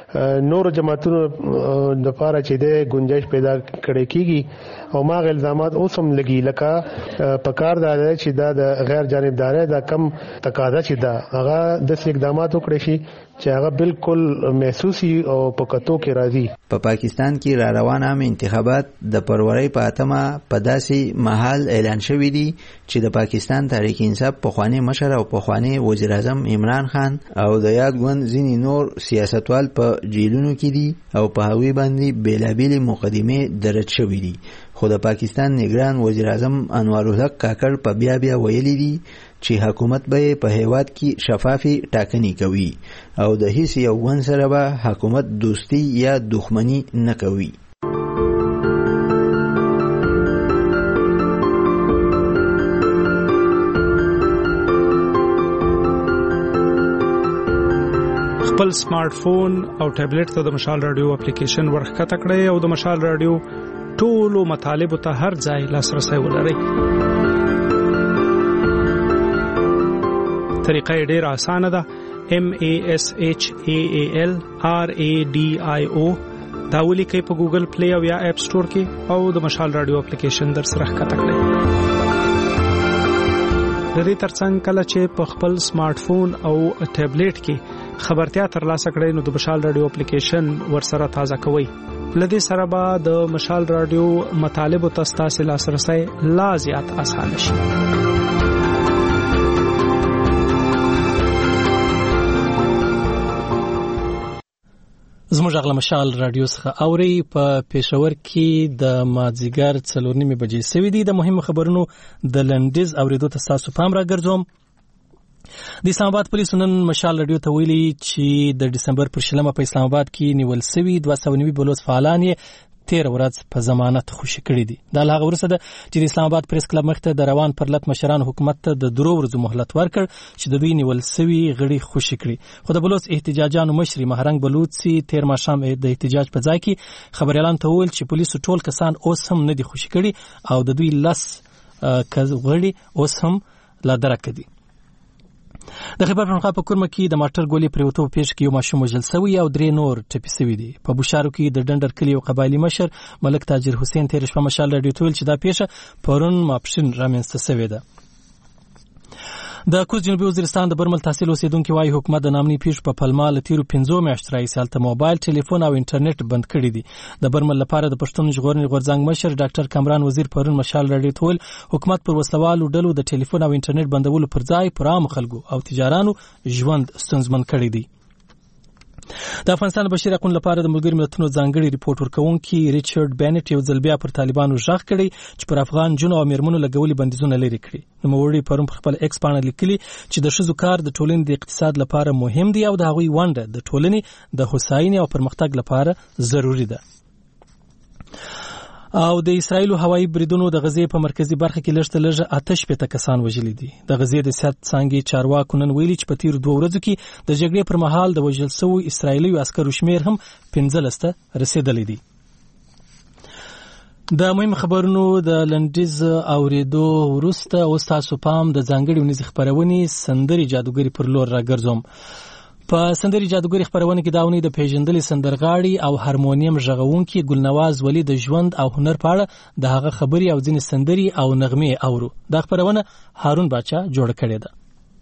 نور جماعتونو د لپاره چې د گنجائش پیدا کړي کیږي او ما الزامات اوسم لګي لکه په کار دا چې دا د غیر جانبداري دا کم تقاضا چې دا هغه د اقدامات وکړي شي چې هغه بالکل محسوسي او په کتو کې راځي. په پاکستان کې را روان عام انتخابات د فروری په 8 په داسې محل اعلان شوی دی چې د پاکستان تحریک انصاف پخوانی مشر او پخوانی وزیر اعظم عمران خان او د یاد ګوند ځینې نور سیاستوال په جیلونو کې دي او په هغوی باندې بیلابېلې مقدمې درج شوې دي. خو د پاکستان نگران وزیر اعظم انوار الحق کاکړ په بیا ویلي دي چې حکومت به په هیواد کې شفافي ټاکنې کوي او د هیڅ یو ګوند سره به حکومت دوستی یا دښمنی نه کوي. خپل سمارټ فون او ټابلیټ ته د مشال رادیو اپلیکیشن ورخکته کړئ او د مشال رادیو ټولو مطالب ته هر ځای لاسرسي ولرئ. طریقه ډېر اسانه ده. MASHAAL RADIO دا ولیکئ په ګوګل پلی او یا اپ سٹور کې او د مشال رادیو اپلیکیشن در سره ښکته کړئ. د دې ترڅنګ کله چې په خپل سمارټ فون او ټابلیټ کې خبرتیا ترلاسه کړئ نو د مشال رادیو اپلیکیشن ورسره تازه کوئ. لدې سره به د مشال رادیو مطالب او تاسو لاسرسي لا زیات اسانه شي. زموږ غلا مشال رادیو څخه اوري په پېښور کې د مازیګر 4:30 بجې سوي دي. د مهمو خبرونو د لنډیز اوریدو ته تاسو پام راګرځوم. د اسلام آباد پولیسو نن مشال رادیو ته ویلي چې د دسمبر پر 20 په اسلام آباد کې نیول سوي 290 بلوچ فعالان یې 13 ورځ په ضمانت خوشي کړي دي. دا له هغه وروسته ده چې د اسلام آباد پریس کلب مخته د روان پرلط مشران حکومت ته د 3 ورځو مهلت ورکړ چې د دوی نیول سوي غړي خوشي کړي. خو د بلوچ احتجاجانو مشر مهرنګ بلوچي 13 ماښام د احتجاج په ځای کې خبريالان ته وویل چې پولیسو ټول کسان اوس هم نه دي خوشي کړي او د دوی لس غړي اوس هم لا درک دي. د خیبر پښتونخوا په کورمه کې د ماټر ګولې پریوتو په پیښ کې یو ماشوم وژل شوی او 3 نور ټپي شوي دي. په بوشارو کې د ډنډر کلی او قبایلی مشر ملک تاجر حسین تیر شپه مشال رادیو ته ویل چې دا پیښه پرون ماپښین رامنځته شوې ده. د کوز جنوبي وزیرستان د برمل تحصیل اوسیدونکو وايي حکومت د نامني پیښ په پلمه لتیرو 15 میاشتې راځي حالت موبایل ټلیفون او انټرنیټ بند کړی دي. د برمل لپاره د پښتون ژغورنې غورځنګ مشر ډاکټر کامران وزیر پرون مشال رادیو ته ویل حکومت پر وسلوالو ډلو د ټلیفون او انټرنیټ بندولو پر ځای پر عام خلکو او تجارانو ژوند ستونزمن کړی دی. د افغانستان بشري حقوقو لپاره د ملګرو ملتونو ځانګړي ریپورت ورکونکي ریچارډ بینټ یو ځل بیا پر طالبانو ژغ کړی چې پر افغان جنو او میرمنو لګولي بندیزونه لري کړی. نوموړي پرون پر خپل ایکس باندې لیکلي چې د ښځو کار د ټولنې د اقتصاد لپاره مهم دی او د هغوی ونډه د ټولنې د هوساینې او پرمختګ لپاره ضروری ده. او د اسرایل هوایي بریدونو د غزې په مرکزی برخه کې لږ تر لږه 8 کسان وژلي دي. د غزې د سیاست څنګه چارواکو نن ویلي چې په تیر 2 ورځو کې د جګړې پر مهال د وژل شوی اسرایلی عسکرو شمیر هم 15 ته رسیدلی دی. د مهم خبرونو د لنډیز اوریدو وروسته اوس تاسو پام د ځانګړي ونیز خبرونې سندري جادوګری پر لور راګرځوم. په سندري جادوګری خبرونه کې داونی د پیژندلې سندرغاړي او هارمونیم ژغونکي ګلنواز ولی د ژوند او هنر په اړه د هغه خبري او ځینې سندري او نغمې اورو. دا خبرونه هارون باچا جوړ کړې ده.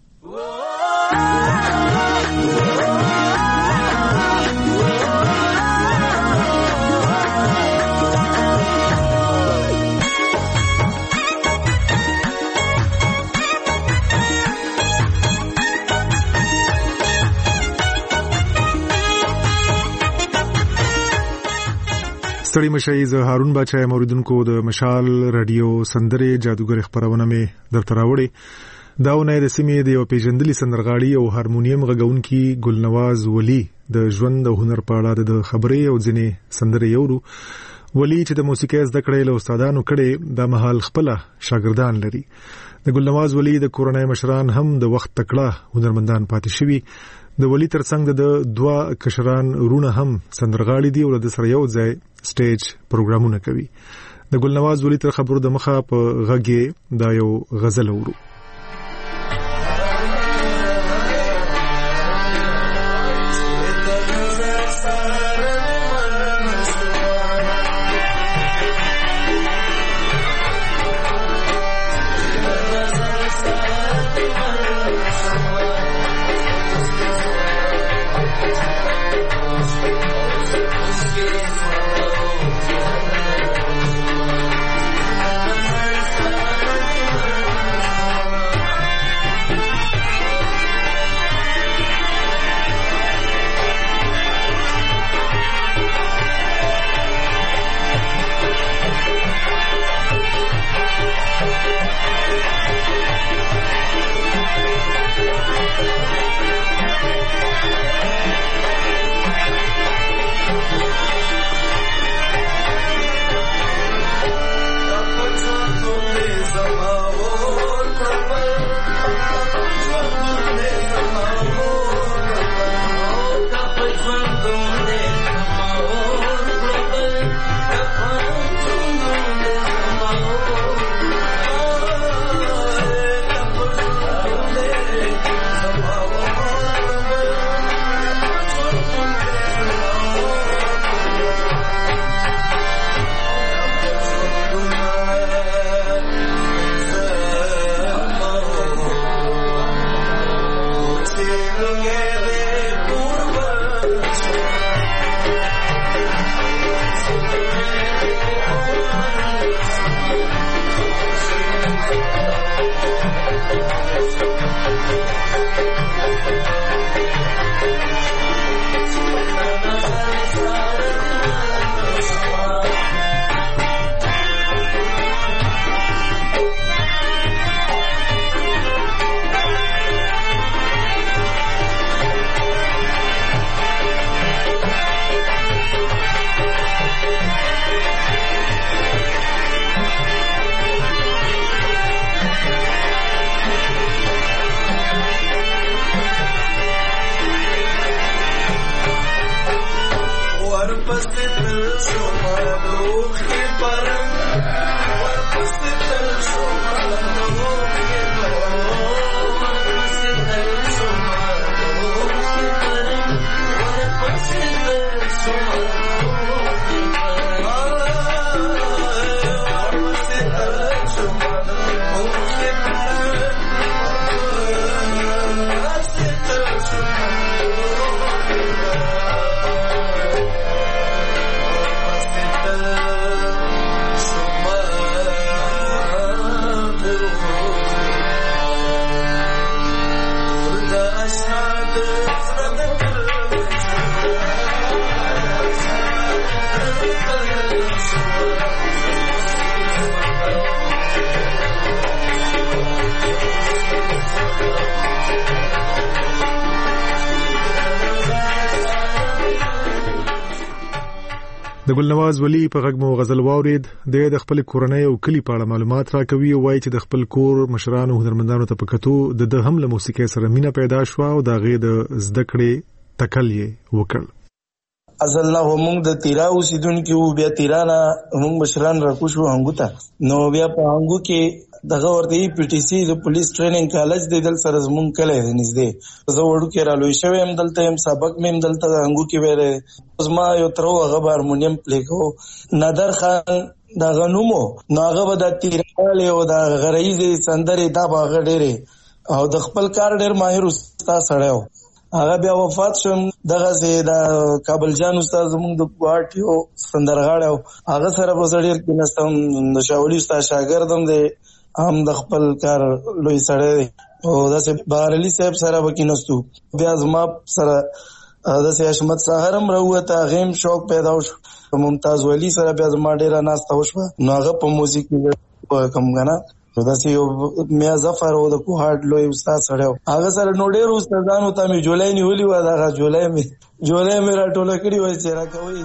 ستړي مشي زه هارون باچا موریدونکو د مشال رادیو سندري جادوګر خبرونه مې درته راوړي. داونه د سیمې د یو پیژندلي سندرغاړي او هارمونیم غږونکي ګلنواز ولی د ژوند او هنر په اړه د خبرې او ځینې سندري یورو. ولی چې د موسیقي زده کړې له استادانو کړي د محل خپل شاګردان لري. د ګلنواز ولی د کورنۍ مشران هم د وخت تکړه هنرمندان پاتې شوي. د ولی ترڅنګ د 2 کشران رونه هم سندرغاړي دي او د سره یو ځای سټیج پروګرامونه کوي. د ګلنواز ولی تر خبرو د مخه په غږی دا یو غزل ورو. د ګلنواز ولی په غږ مو غزل واورید. د خپل کورنۍ او کلی په اړه معلومات راکوي او وایي چې د خپل کور مشرانو هنرمندانو ته پکتو د هم له موسیقۍ سره مینه پیدا شو او د غې د زده کړې تکل یې وکړ. اصل نه موږ د تیرا اوسیدونکو وو، بیا تیرا نه موږ مشران راکوشو هنګو ته، نو بیا په هنګو کې دغه ورته پی ټی سی د پولیس ټریننګ کالج د دل سره زمونږ کله نږدې زه وړو کې را لوي شوی هم دلته هم سبق مې هم دلته هنګو کې وره زما یو ترو هغه هارمونیم پلی کو نادر خان دا غنومو نو هغه به د تیرال او د غریزي سندري دا باغ ډېره او د خپل کار ډېر ماهر استاد سره هغه بیا وفات شو. دغه سي د کابل جان استاد زموږ د پارټیو سندرغاړو هغه سره په ډېر کې نستم د شاولي استاد شاګردم دی هم د خپل کار لوی سره دی او داسې بهرالي صاحب سره وکینستو. بیا زما سره داسې حشمت ساهرم راوته غیم شوق پیدا شو. ممتاز ولی سره بیا زما ډېره ناسته وشوه نو هغه په موزیک کې کم غنا داسې یو میا ظفر او د کوهاټ لوی استاد سره هغه سره نو ډېر استادانو ته مې جولای نیولې و دا جولای مې راټوله کړی و چې راکوي.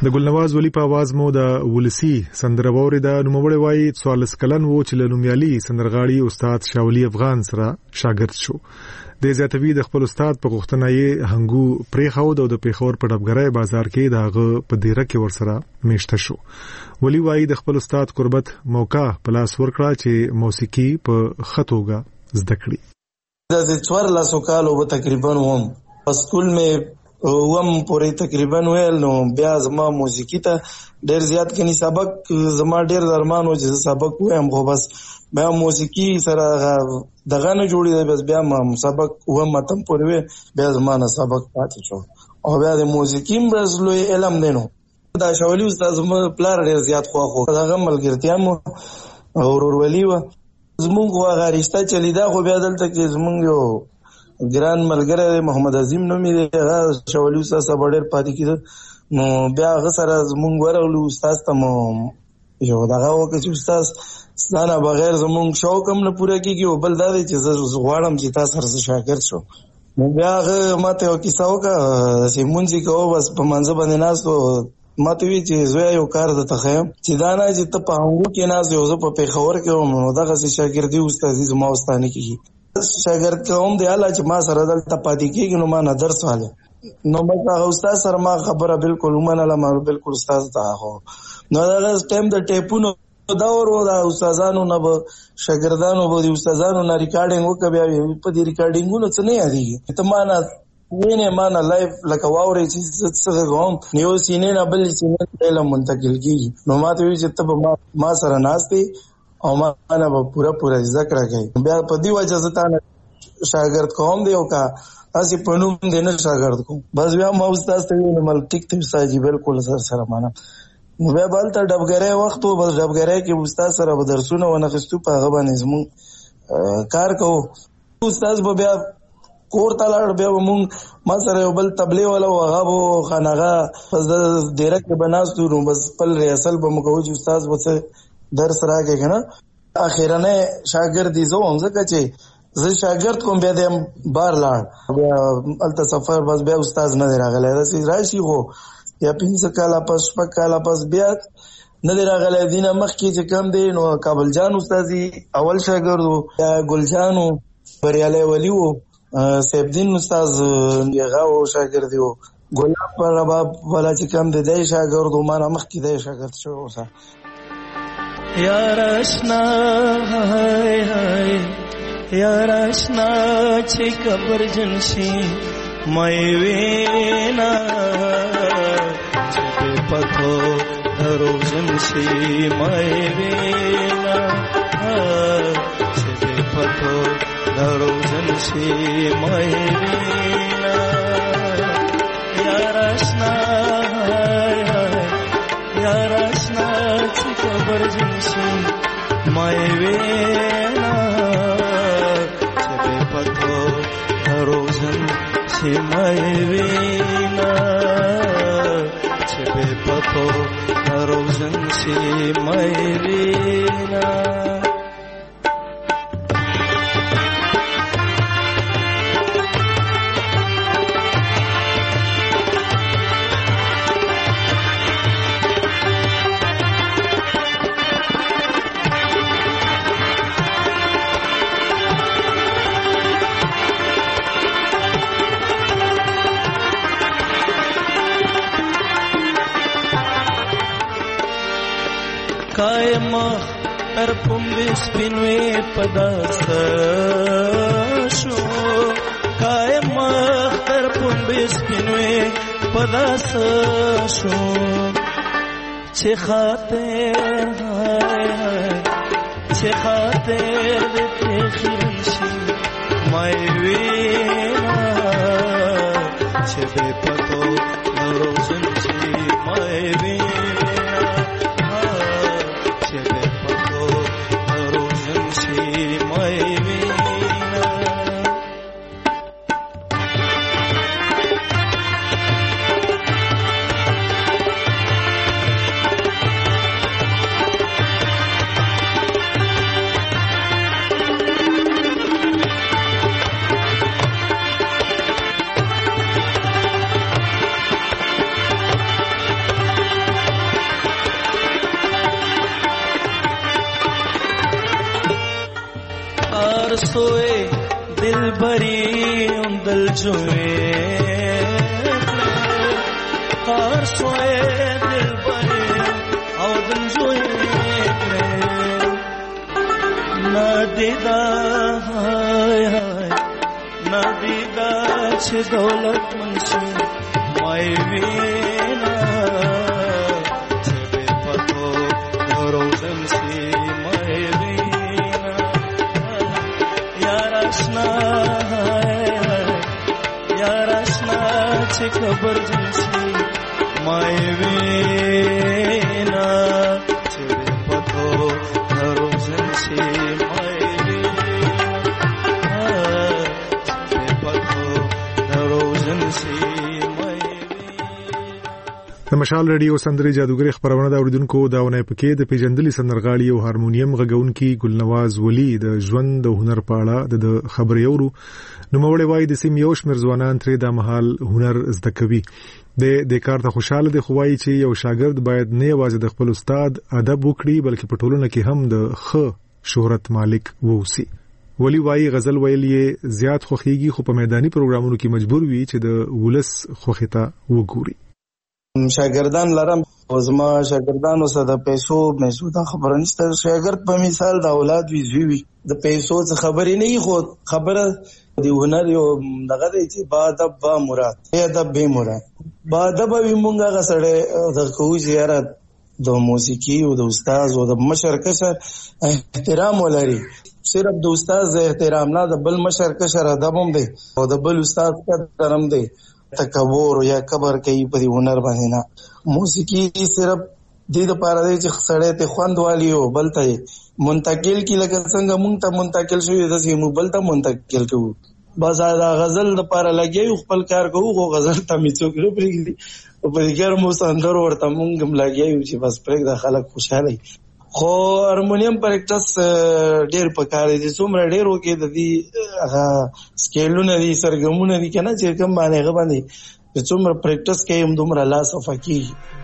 د ګلنواز ولی په आवाज مو د ولسی سندره ووري د نوموړی وای 44 کلن وو چې له نومیالي سندرغاړي استاد شاولی افغان سره شاګرد شو. د زیاتوی د خپل استاد په غوښتنه یې هنګو پریخاو د پیښور په ډبګرای بازار کې دغه په دیره کې ورسره میشته شو. ولی وای د خپل استاد قربت موقع پلاس ورکړه چې موسیقي په خطوګه زده کړي. د 14 کالو به تقریبا وم په سکول مې وم پورې تقریبا ویل نو بیا زما موسیقي ته ډېر زیات کني سبق زما ډېر درمانو چې سبق وایم خو بس بیا موسیقي سره دغه نه جوړی دی بس بیا ما سبق وم متم پورې بیا زما نه سبق پاتې شو او بیا د موسیقي بس لوی علم دینو دا شاولی استاد زما پلار ډېر زیات خو دغه ملګرتیا مو ورورولي و زمونږ هغه رشتہ چلیدا خو بیا دلته کې زمونږ یو ګران ملګری محمد عظیم نومې دی هغه شاولی استاد سره ډېر پاتې کېده نو بیا هغه سره زمونږ ورغلو استاد ته مو یو دغه وکړ چې استاد ستانه بغیر زمونږ شوق هم نه پوره کېږي او بل دا دی چې زه غواړم چې تاسو سره شاګرد شو. نو بیا هغه ماته یو کیسه وکړه چې مونځي کوو بس په منځ باندې ناستو ماته وی چې زوی یو کار درته ښیم چې دا نه چې ته په هنګو کې ناست یو زه په پېښور کې وم نو دغسې شاګردي استادي زما استانه کېږي شاګرد کوم دی الله چې ما سره دلته پاتې کېږي نو ما نه درس واله نو ما هغه استاد سره ما خبره بالکل ومنله ما بالکل استاد ته خو نو دغه ټایم د ټیپونو دا ورو دا استادانو نه به شاګردانو به د استادانو نه ریکارډینګ وکړه بیا په دې ریکارډینګونو څه نه یادېږي ته ما نه وینې ما نه لایف لکه واورې چې څه کوم یو سینې نه بل سینې علم منتقل کېږي نو ما ته وایي چې ته به ما سره ناست او ما نه به پوره زده کړه کوي بیا په دې وجه زه تا نه شاګرد کوم دی او کا اسی په نوم دې نه شاګرد کوم بس بیا ما استاد ته ویل مل ټیک ته استاد جی بالکل سره معنا نو بیا بل ته ډبګرای وخت او بس ډبګرای کې استاد سره به درسونه ونغستو په هغه باندې زمون کار کوو استاد به بیا کور ته لاړ بیا مونږ ما سره یو بل تبلیغ والا هغه به خانغه پس د ډیره کې بناستو نو بس خپل ریاصل به مو کوو چې استاد به درس راکړي کنه اخیرنه شاګرد دي زه هم ځکه چې زه شاګرد کوم بیا د بار لاړ بیا الته سفر بس بیا استاد نه راغلی راشي خو یا 5 کاله پس 6 کاله پس بیا نه راغلی دینه مخکې چې کم دی نو کابل جان استاد اول شاګرد یا ګلجانو بریالی ولی وو سیف الدین استاد هغه او شاګرد یو ګلاب پر رباب ولا چې کم دی دی شاګرد او ما مخکې دی شاګرد شو اوسه یار آشنا هاي هاي یار آشنا چې قبر جنشي مې وینا چې پتو درو جنشي مې وینا چې پتو درو جنشي مې وینا یار آشنا هاي هاي یار آشنا چې قبر جنشي مې وینا چې پتو درو جنشي مې وینا چې پتو درو جنشي مې وینا قائم تر پومبې سپینوي پداسته شو قائم تر پومبې سپینوي پداسته شو چې خاطر هاي هاي چې خاطر دې خیر شي مې وینا چې به پتو روزن شي مې وینا soe dilbari dil joe har soe dilbari aw dil joe nadida hay hay nadida che daulat manshi mai vina chebe pato rozan si mai vina yarashna yarashna che khabar jinsi mai vina chebe pato rozan si د مشال رادیو سندرې جادوګر خبرونه دا اوریدونکو داونه پکې د پیجندلي سندرغاړي او هارمونیم غږونکي ګلنواز ولی د ژوند او هنر په اړه د خبرې اورو نو مولوی وای د سیم یو شمیر ځوانان ترې د محل هنر زده کوي د کار ته خوشاله دي خوای چې یو شاګرد باید نه یوازې د خپل استاد ادب وکړي بلکې په ټولنه کې هم د ښه شهرت مالک ووسی ولی وای غزل ویل یې زیات خوخیږي خو په میداني پروګرامونو کې مجبور وي چې د ولس خوخیته وګوري شاګردان لرم زما شاګردانو سره د پیسو دا خبره نشته شاګرد په مثال د اولاد وی زوی د پیسو څخه خبرې نه خو خبره دی هنر یو دغه دی چې با ادب با مراد ادب به مراد با ادب وی مونږه غسړې د کوو زیارت د موسیقي او د استاد او د مشر کشر احترام ولري صرف د استاد احترام نه د بل مشر کشر ادب هم دی او د بل استاد قدر هم دی تکبر یا کبر کوي په هنر باندې نه موسیقي صرف د دې لپاره دی چې سړی ته خوند والی او بل ته منتقل کی لکه څنګه مونږ ته منتقل شوی د سیمو بل ته منتقل کوو بس دا غزل لپاره لګي خپل کار کوو خو غزل ته می څوک نه پرېږدي او په ګر مو سندر ورته مونږ هم لګي چې بس پرېږ د خلک خوشاله خو هارمونیم پریکټس ډېر پکاره دي څومره ډېر وکي د دې سکیلونه دي سرګمونه دي کنه چې کوم باندې غو باندې څومره پریکټس کوي هم دومره لاس افکی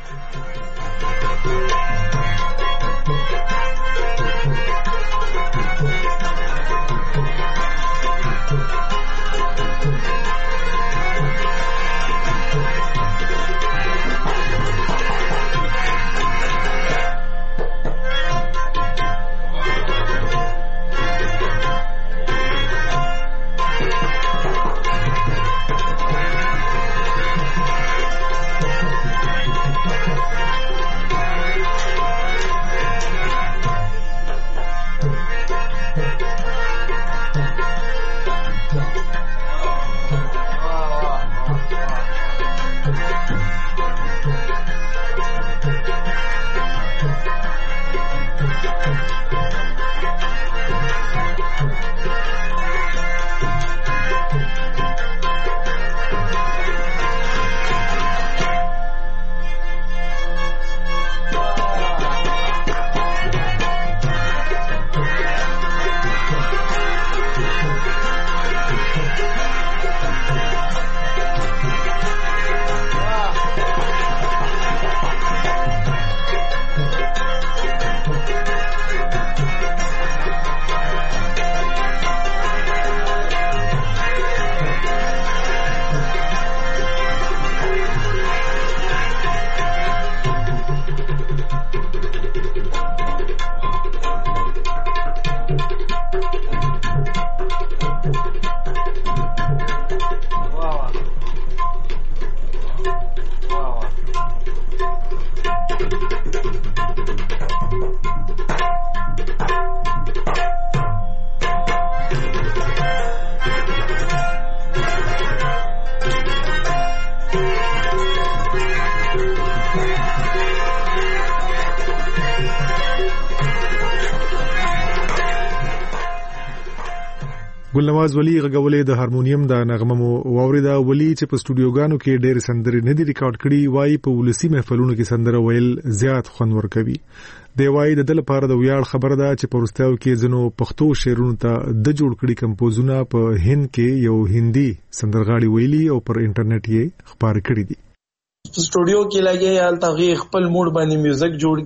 ګلنواز ولی غږولې د هارمونیم د نغمه مو واوریدا ولی چې په سټوډیوګانو کې ډېر سندرې نه دي ریکارډ کړي وای په ولسی محفلونو کې سندره ویل زیات خوند ورکوي دی وای د دل لپاره د ویاړ خبره ده چې پرستاو کې زنو پښتو شعرونو ته د جوړ کړي کمپوزونه په هند کې یو هندي سندرغاړي ویلي او پر انټرنیټ یې خبر کړي دي سټوډیو کې لګي حالت غي خپل موډ باندې میوزیک جوړ کی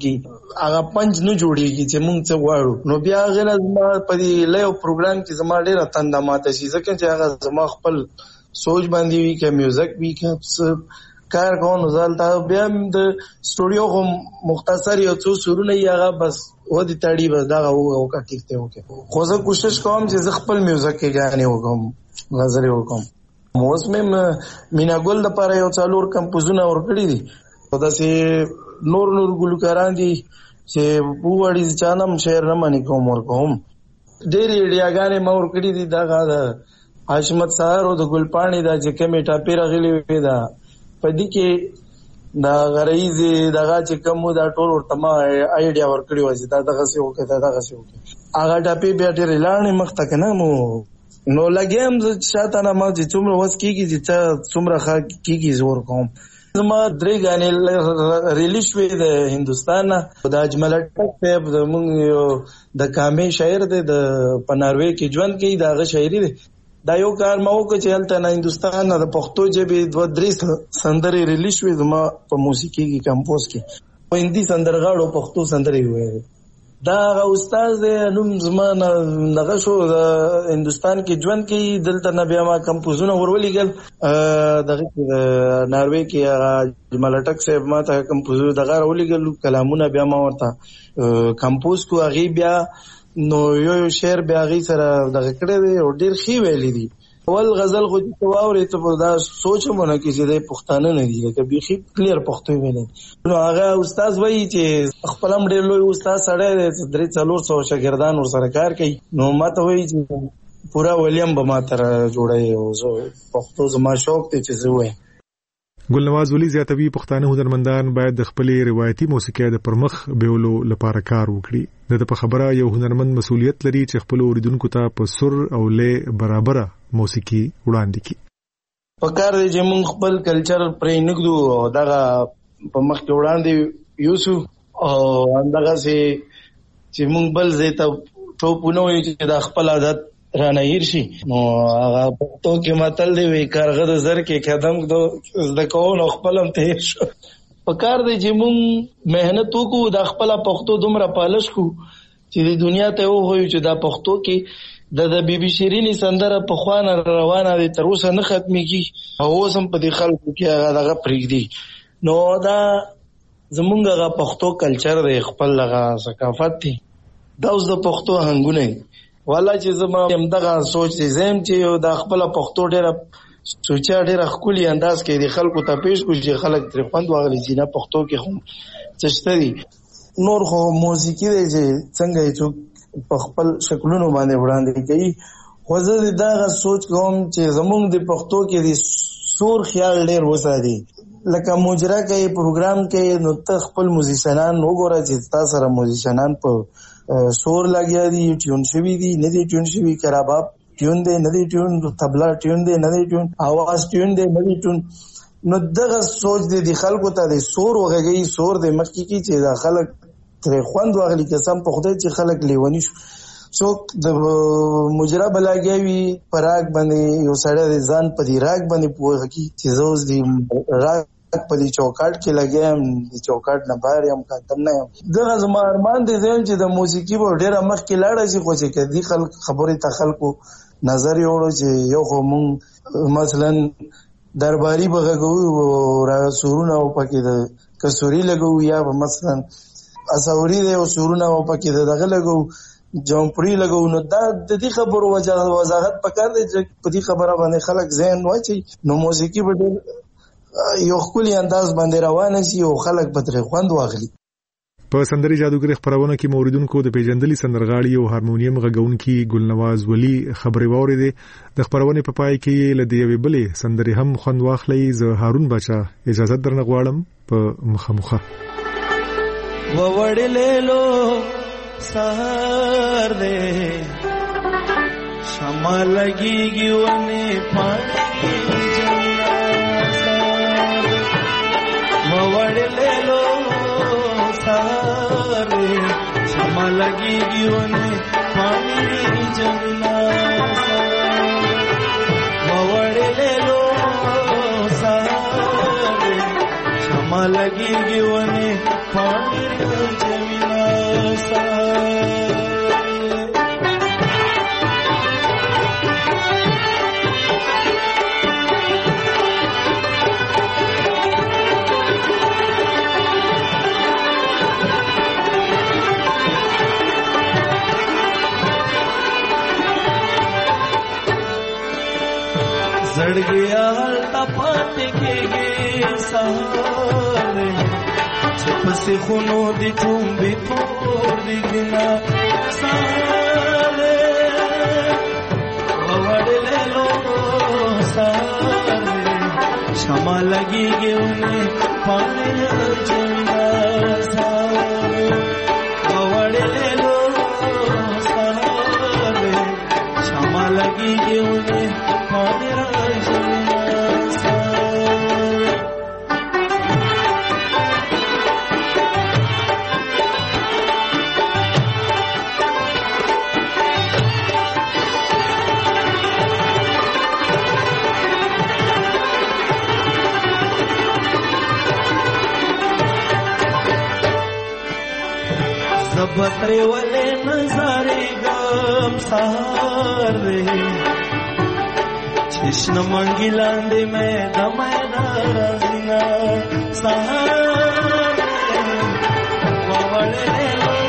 هغه پنځ نه جوړیږي چې موږ څه غواړو. نو بیا غل زما په دې لایو پروګرام کې زما ډیره تنده ماته شي ځکه چې هغه زما خپل سوچ باندې وی کې میوزیک وی کې کار کوم زالتا بیا د سټوډیو هم مختصر یو څو سرونه یې هغه بس ودی تاړي بس دا او کا ټیکته وکي. خو زه کوشش کوم چې خپل میوزیک کې غانې وکم غزل وکم. موس مې مینا ګل د پاره یو څلور کمپوزونه ورکړي دي او داسې نور ګلوکاران دي چې بووړي چانم شعر نه مانی کوم ورکوم. ډېری ډیاګانې ما ورکړي دي دا غا حشمت سهار او د ګلپاڼي دا چې کمی ټاپی راغلي وي دا پدې کې دا غریزي دغه چې کوم دا ټول ورته ما آیډیا ورکړی و چې دا دغه څه وکړه دغه څه وکړه هغه ټاپی بیا ډېر لاړې مخ ته کنه نو لګیم شاته نه ما چې څومره وس کیږي چې څومره ښه کیږي زور کوم. زما درې غانې ریلیز شوې د هندستان د اجمل ټک صاحب زموږ د کامې شاعر دی د پناروي کې ژوند کوي دغه شاعري دی. دا یو کار ما وکړ چې هلته نه هندستان نه د پښتو ژبې 2-3 سندرې ریلیز شوې زما په موسیقي کې کمپوز کې په هندي سندرغاړو پښتو سندرې وې. دا هغه استاد دی نوم زما نه شو د هندستان کې ژوند کې دلته نه بیا ما کمپوزونه ورولېګل دغه ناروې کې ملټک صاحب ما ته کمپوزر دغه ورولېګل کلامونه بیا ما ورته کمپوز کو هغه بیا نو یو شعر بیا غي سره دغه کړه دی او ډیر خي ویلې دي. اول غزل خو چې واوري ته دا سوچمونه کې چې د پښتانه نه دي لکه بيخي کلیر پښتو ویلې. نو هغه استاد وایي چې خپل هم ډیر لوی استاد سره 300-400 شاګردان ور سره کار کوي. نو ماته وایي چې پورا ولیم به ما تر جوړي او زه پښتو زما شوق ته چې زه وایم. ګلنواز ولی زیاتوي پښتانه هنرمندان باید د خپل روایتي موسیقي د پرمخ بیولو لپاره کار وکړي. د په خبره یو هنرمند مسؤلیت لري چې خپل اوریدونکو ته په سر او لې برابر موسیقي وړاندې کړي. په کار دی چې موږ خپل کلچر پرې نګدو او دغه په مخ کې وړاندې یوسو او دغه چې موږ بل زه ته ټوپونه وي چې د خپل عادت رانه هیر شي. نو هغه پښتو کې متل دی وی کارغه د زر کې قدم د کول خپل هم تیر شو. په کار دی چې موږ مهنت وکړو د خپل پښتو دومره پالش کو چې د دنیا ته وایو چې دا پښتو کې د بیبي شیرینی سندره په خوانه روانه دي تر اوسه نه ختميږي او اوس هم په دې خلکو کې هغه پرېږدي. نو دا زمونږ هغه پښتو کلچر دی خپل هغه ثقافت دی دا اوس د پښتو هنګونه والا چې زما هم دغه سوچ زم چې د خپل پښتو ډېر سوچا ډېر خولي انداز کې د خلکو ته پیش کوي چې خلک تر خوند واغلي چې نه پښتو کې هم چشتري نور خو موسیقي دی چې څنګه چې په خپل شکلونو باندې وړاندې کوي. خو زه دغه سوچ کوم چې زمونږ د پښتو کې د سور خیال ډېر وساتي لکه مجرا کې پروګرام کې نو ته خپل موزیشنان وګوره چې تاسو سره موزیشنان په سور لګیا دي ټیون شوی دي نه دي ټیون شوی کراباب ټیون دی نه دی ټیون تبلا ټیون دی نه دی ټیون आवाज ټیون دی نه دی ټیون. نو دغه سوچ د خلکو ته د سور وغږی سور د مخکې کی چې د خلک تر خوند واغلی قسم په خدای چې خلک لیونی شو. څوک د مجرا بلاګیوي پراګ باندې یو سړی د ځان په دی راګ باندې پوهه کی چې زوز دی راګ په دې چوکاټ کې لګیم د چوکاټ نه بهر یم کاتم نه یم. دغه زما ارمان دی چې د موسیقي په ډیره مخ کې لاړ شي خو چې کدي خلک خبرې ته خلکو نظر یوړو چې یو خو مونږ مثلا درباري بغږو را سورونه او پکې د کسوري لګو یا مثلا اسوري دی او سورونه او پکې دغه لګو جمپری لګو. نو دا د دې خبرو وضاحت پکار دی چې په دې خبره باندې خلک ذهن واچي نو موسیقي به یو خولي انداز باندې روان شي او خلک به تر خوند واخلي. په سندري جادوګر خبرونه کې موریدونکو د پیژندلي سندرغاړي او هارمونیم غږونکي ګلنواز ولی خبري واوریدې. د خبرونه په پای کې لدی یوې بلې سندري هم خوند واخلي. زه هارون بچا اجازه درنه غواړم په مخامخه ووړلې لو سهار دې شمع لګيږي ونه پانی ووړلې لو سهار شمع لګيږي ونه پانی جملا ووړلې لو سهار شمع لګيږي ونه پانی جمینا زړګیا هلته پاتې کېږي سهار چې پسې خونو دي ټومبې تور دي ګنا سهار وړلې لو سهار شمع لګيږي ونه پانی جمینا سهار وړلې لو سهار شمع لګيږي ونه پانی زبتر ولې نظارې ګم سهار چشن منگی لاندې مې د مینا رازینا سهار وړلې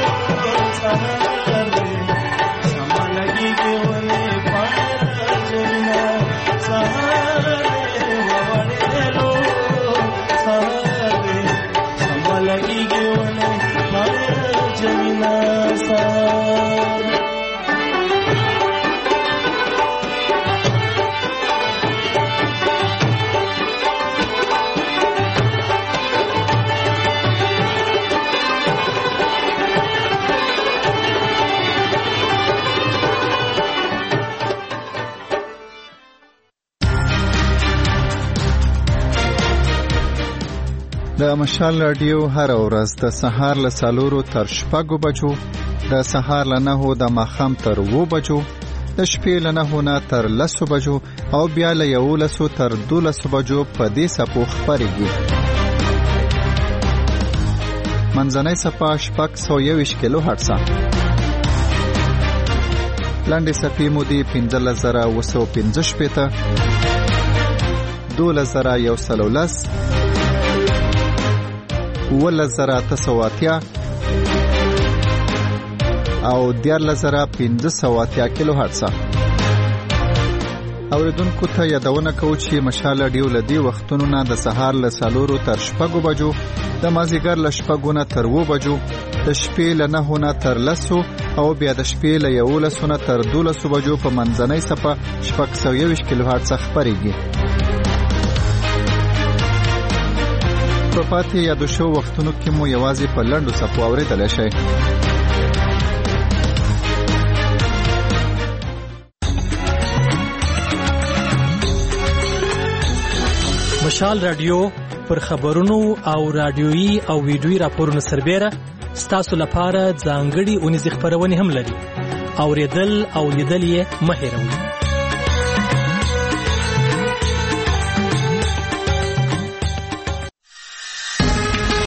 سهار شمع لګيږي ونه پانی جمینا سهار وړلې سهار شمع لګيږي ونه پانی جمینا سهار د مشال رادیو هر ورځ د سهار له 4 تر 6 بجو، د سهار له 9 د ماښام تر 2 بجو، د شپې له 9 نه تر 10 بجو او بیا له 11 تر 12 بجو په دې سپو خبرېږي. منځنۍ صفه 621 کیلو هرتز، لاندې صفې مو دي 15915 12110 11980 او 14580 کیلو هرتز. اوریدونکو ته یادونه کوو چې مشال رادیو لدی وختونو نه د سهار له 4 تر 6 بجو، د مازیګر له 6 نه تر 2 بجو، د شپې له 9 نه تر 10 او بیا د شپې له 11 نه تر 12 بجو په منځنۍ صفه 621 کیلو هرتز خبرېږي. په پاتې یادو شو وختونو کې مو یوازې په لنډو صفو اورېدلی شئ. مشال رادیو پر خبرونو او رادیویي او ویډیویي راپورونو سربېره ستاسو لپاره ځانګړي اونیزې خپرونې هم لري. اورېدل او لیدل یې مه هېروئ.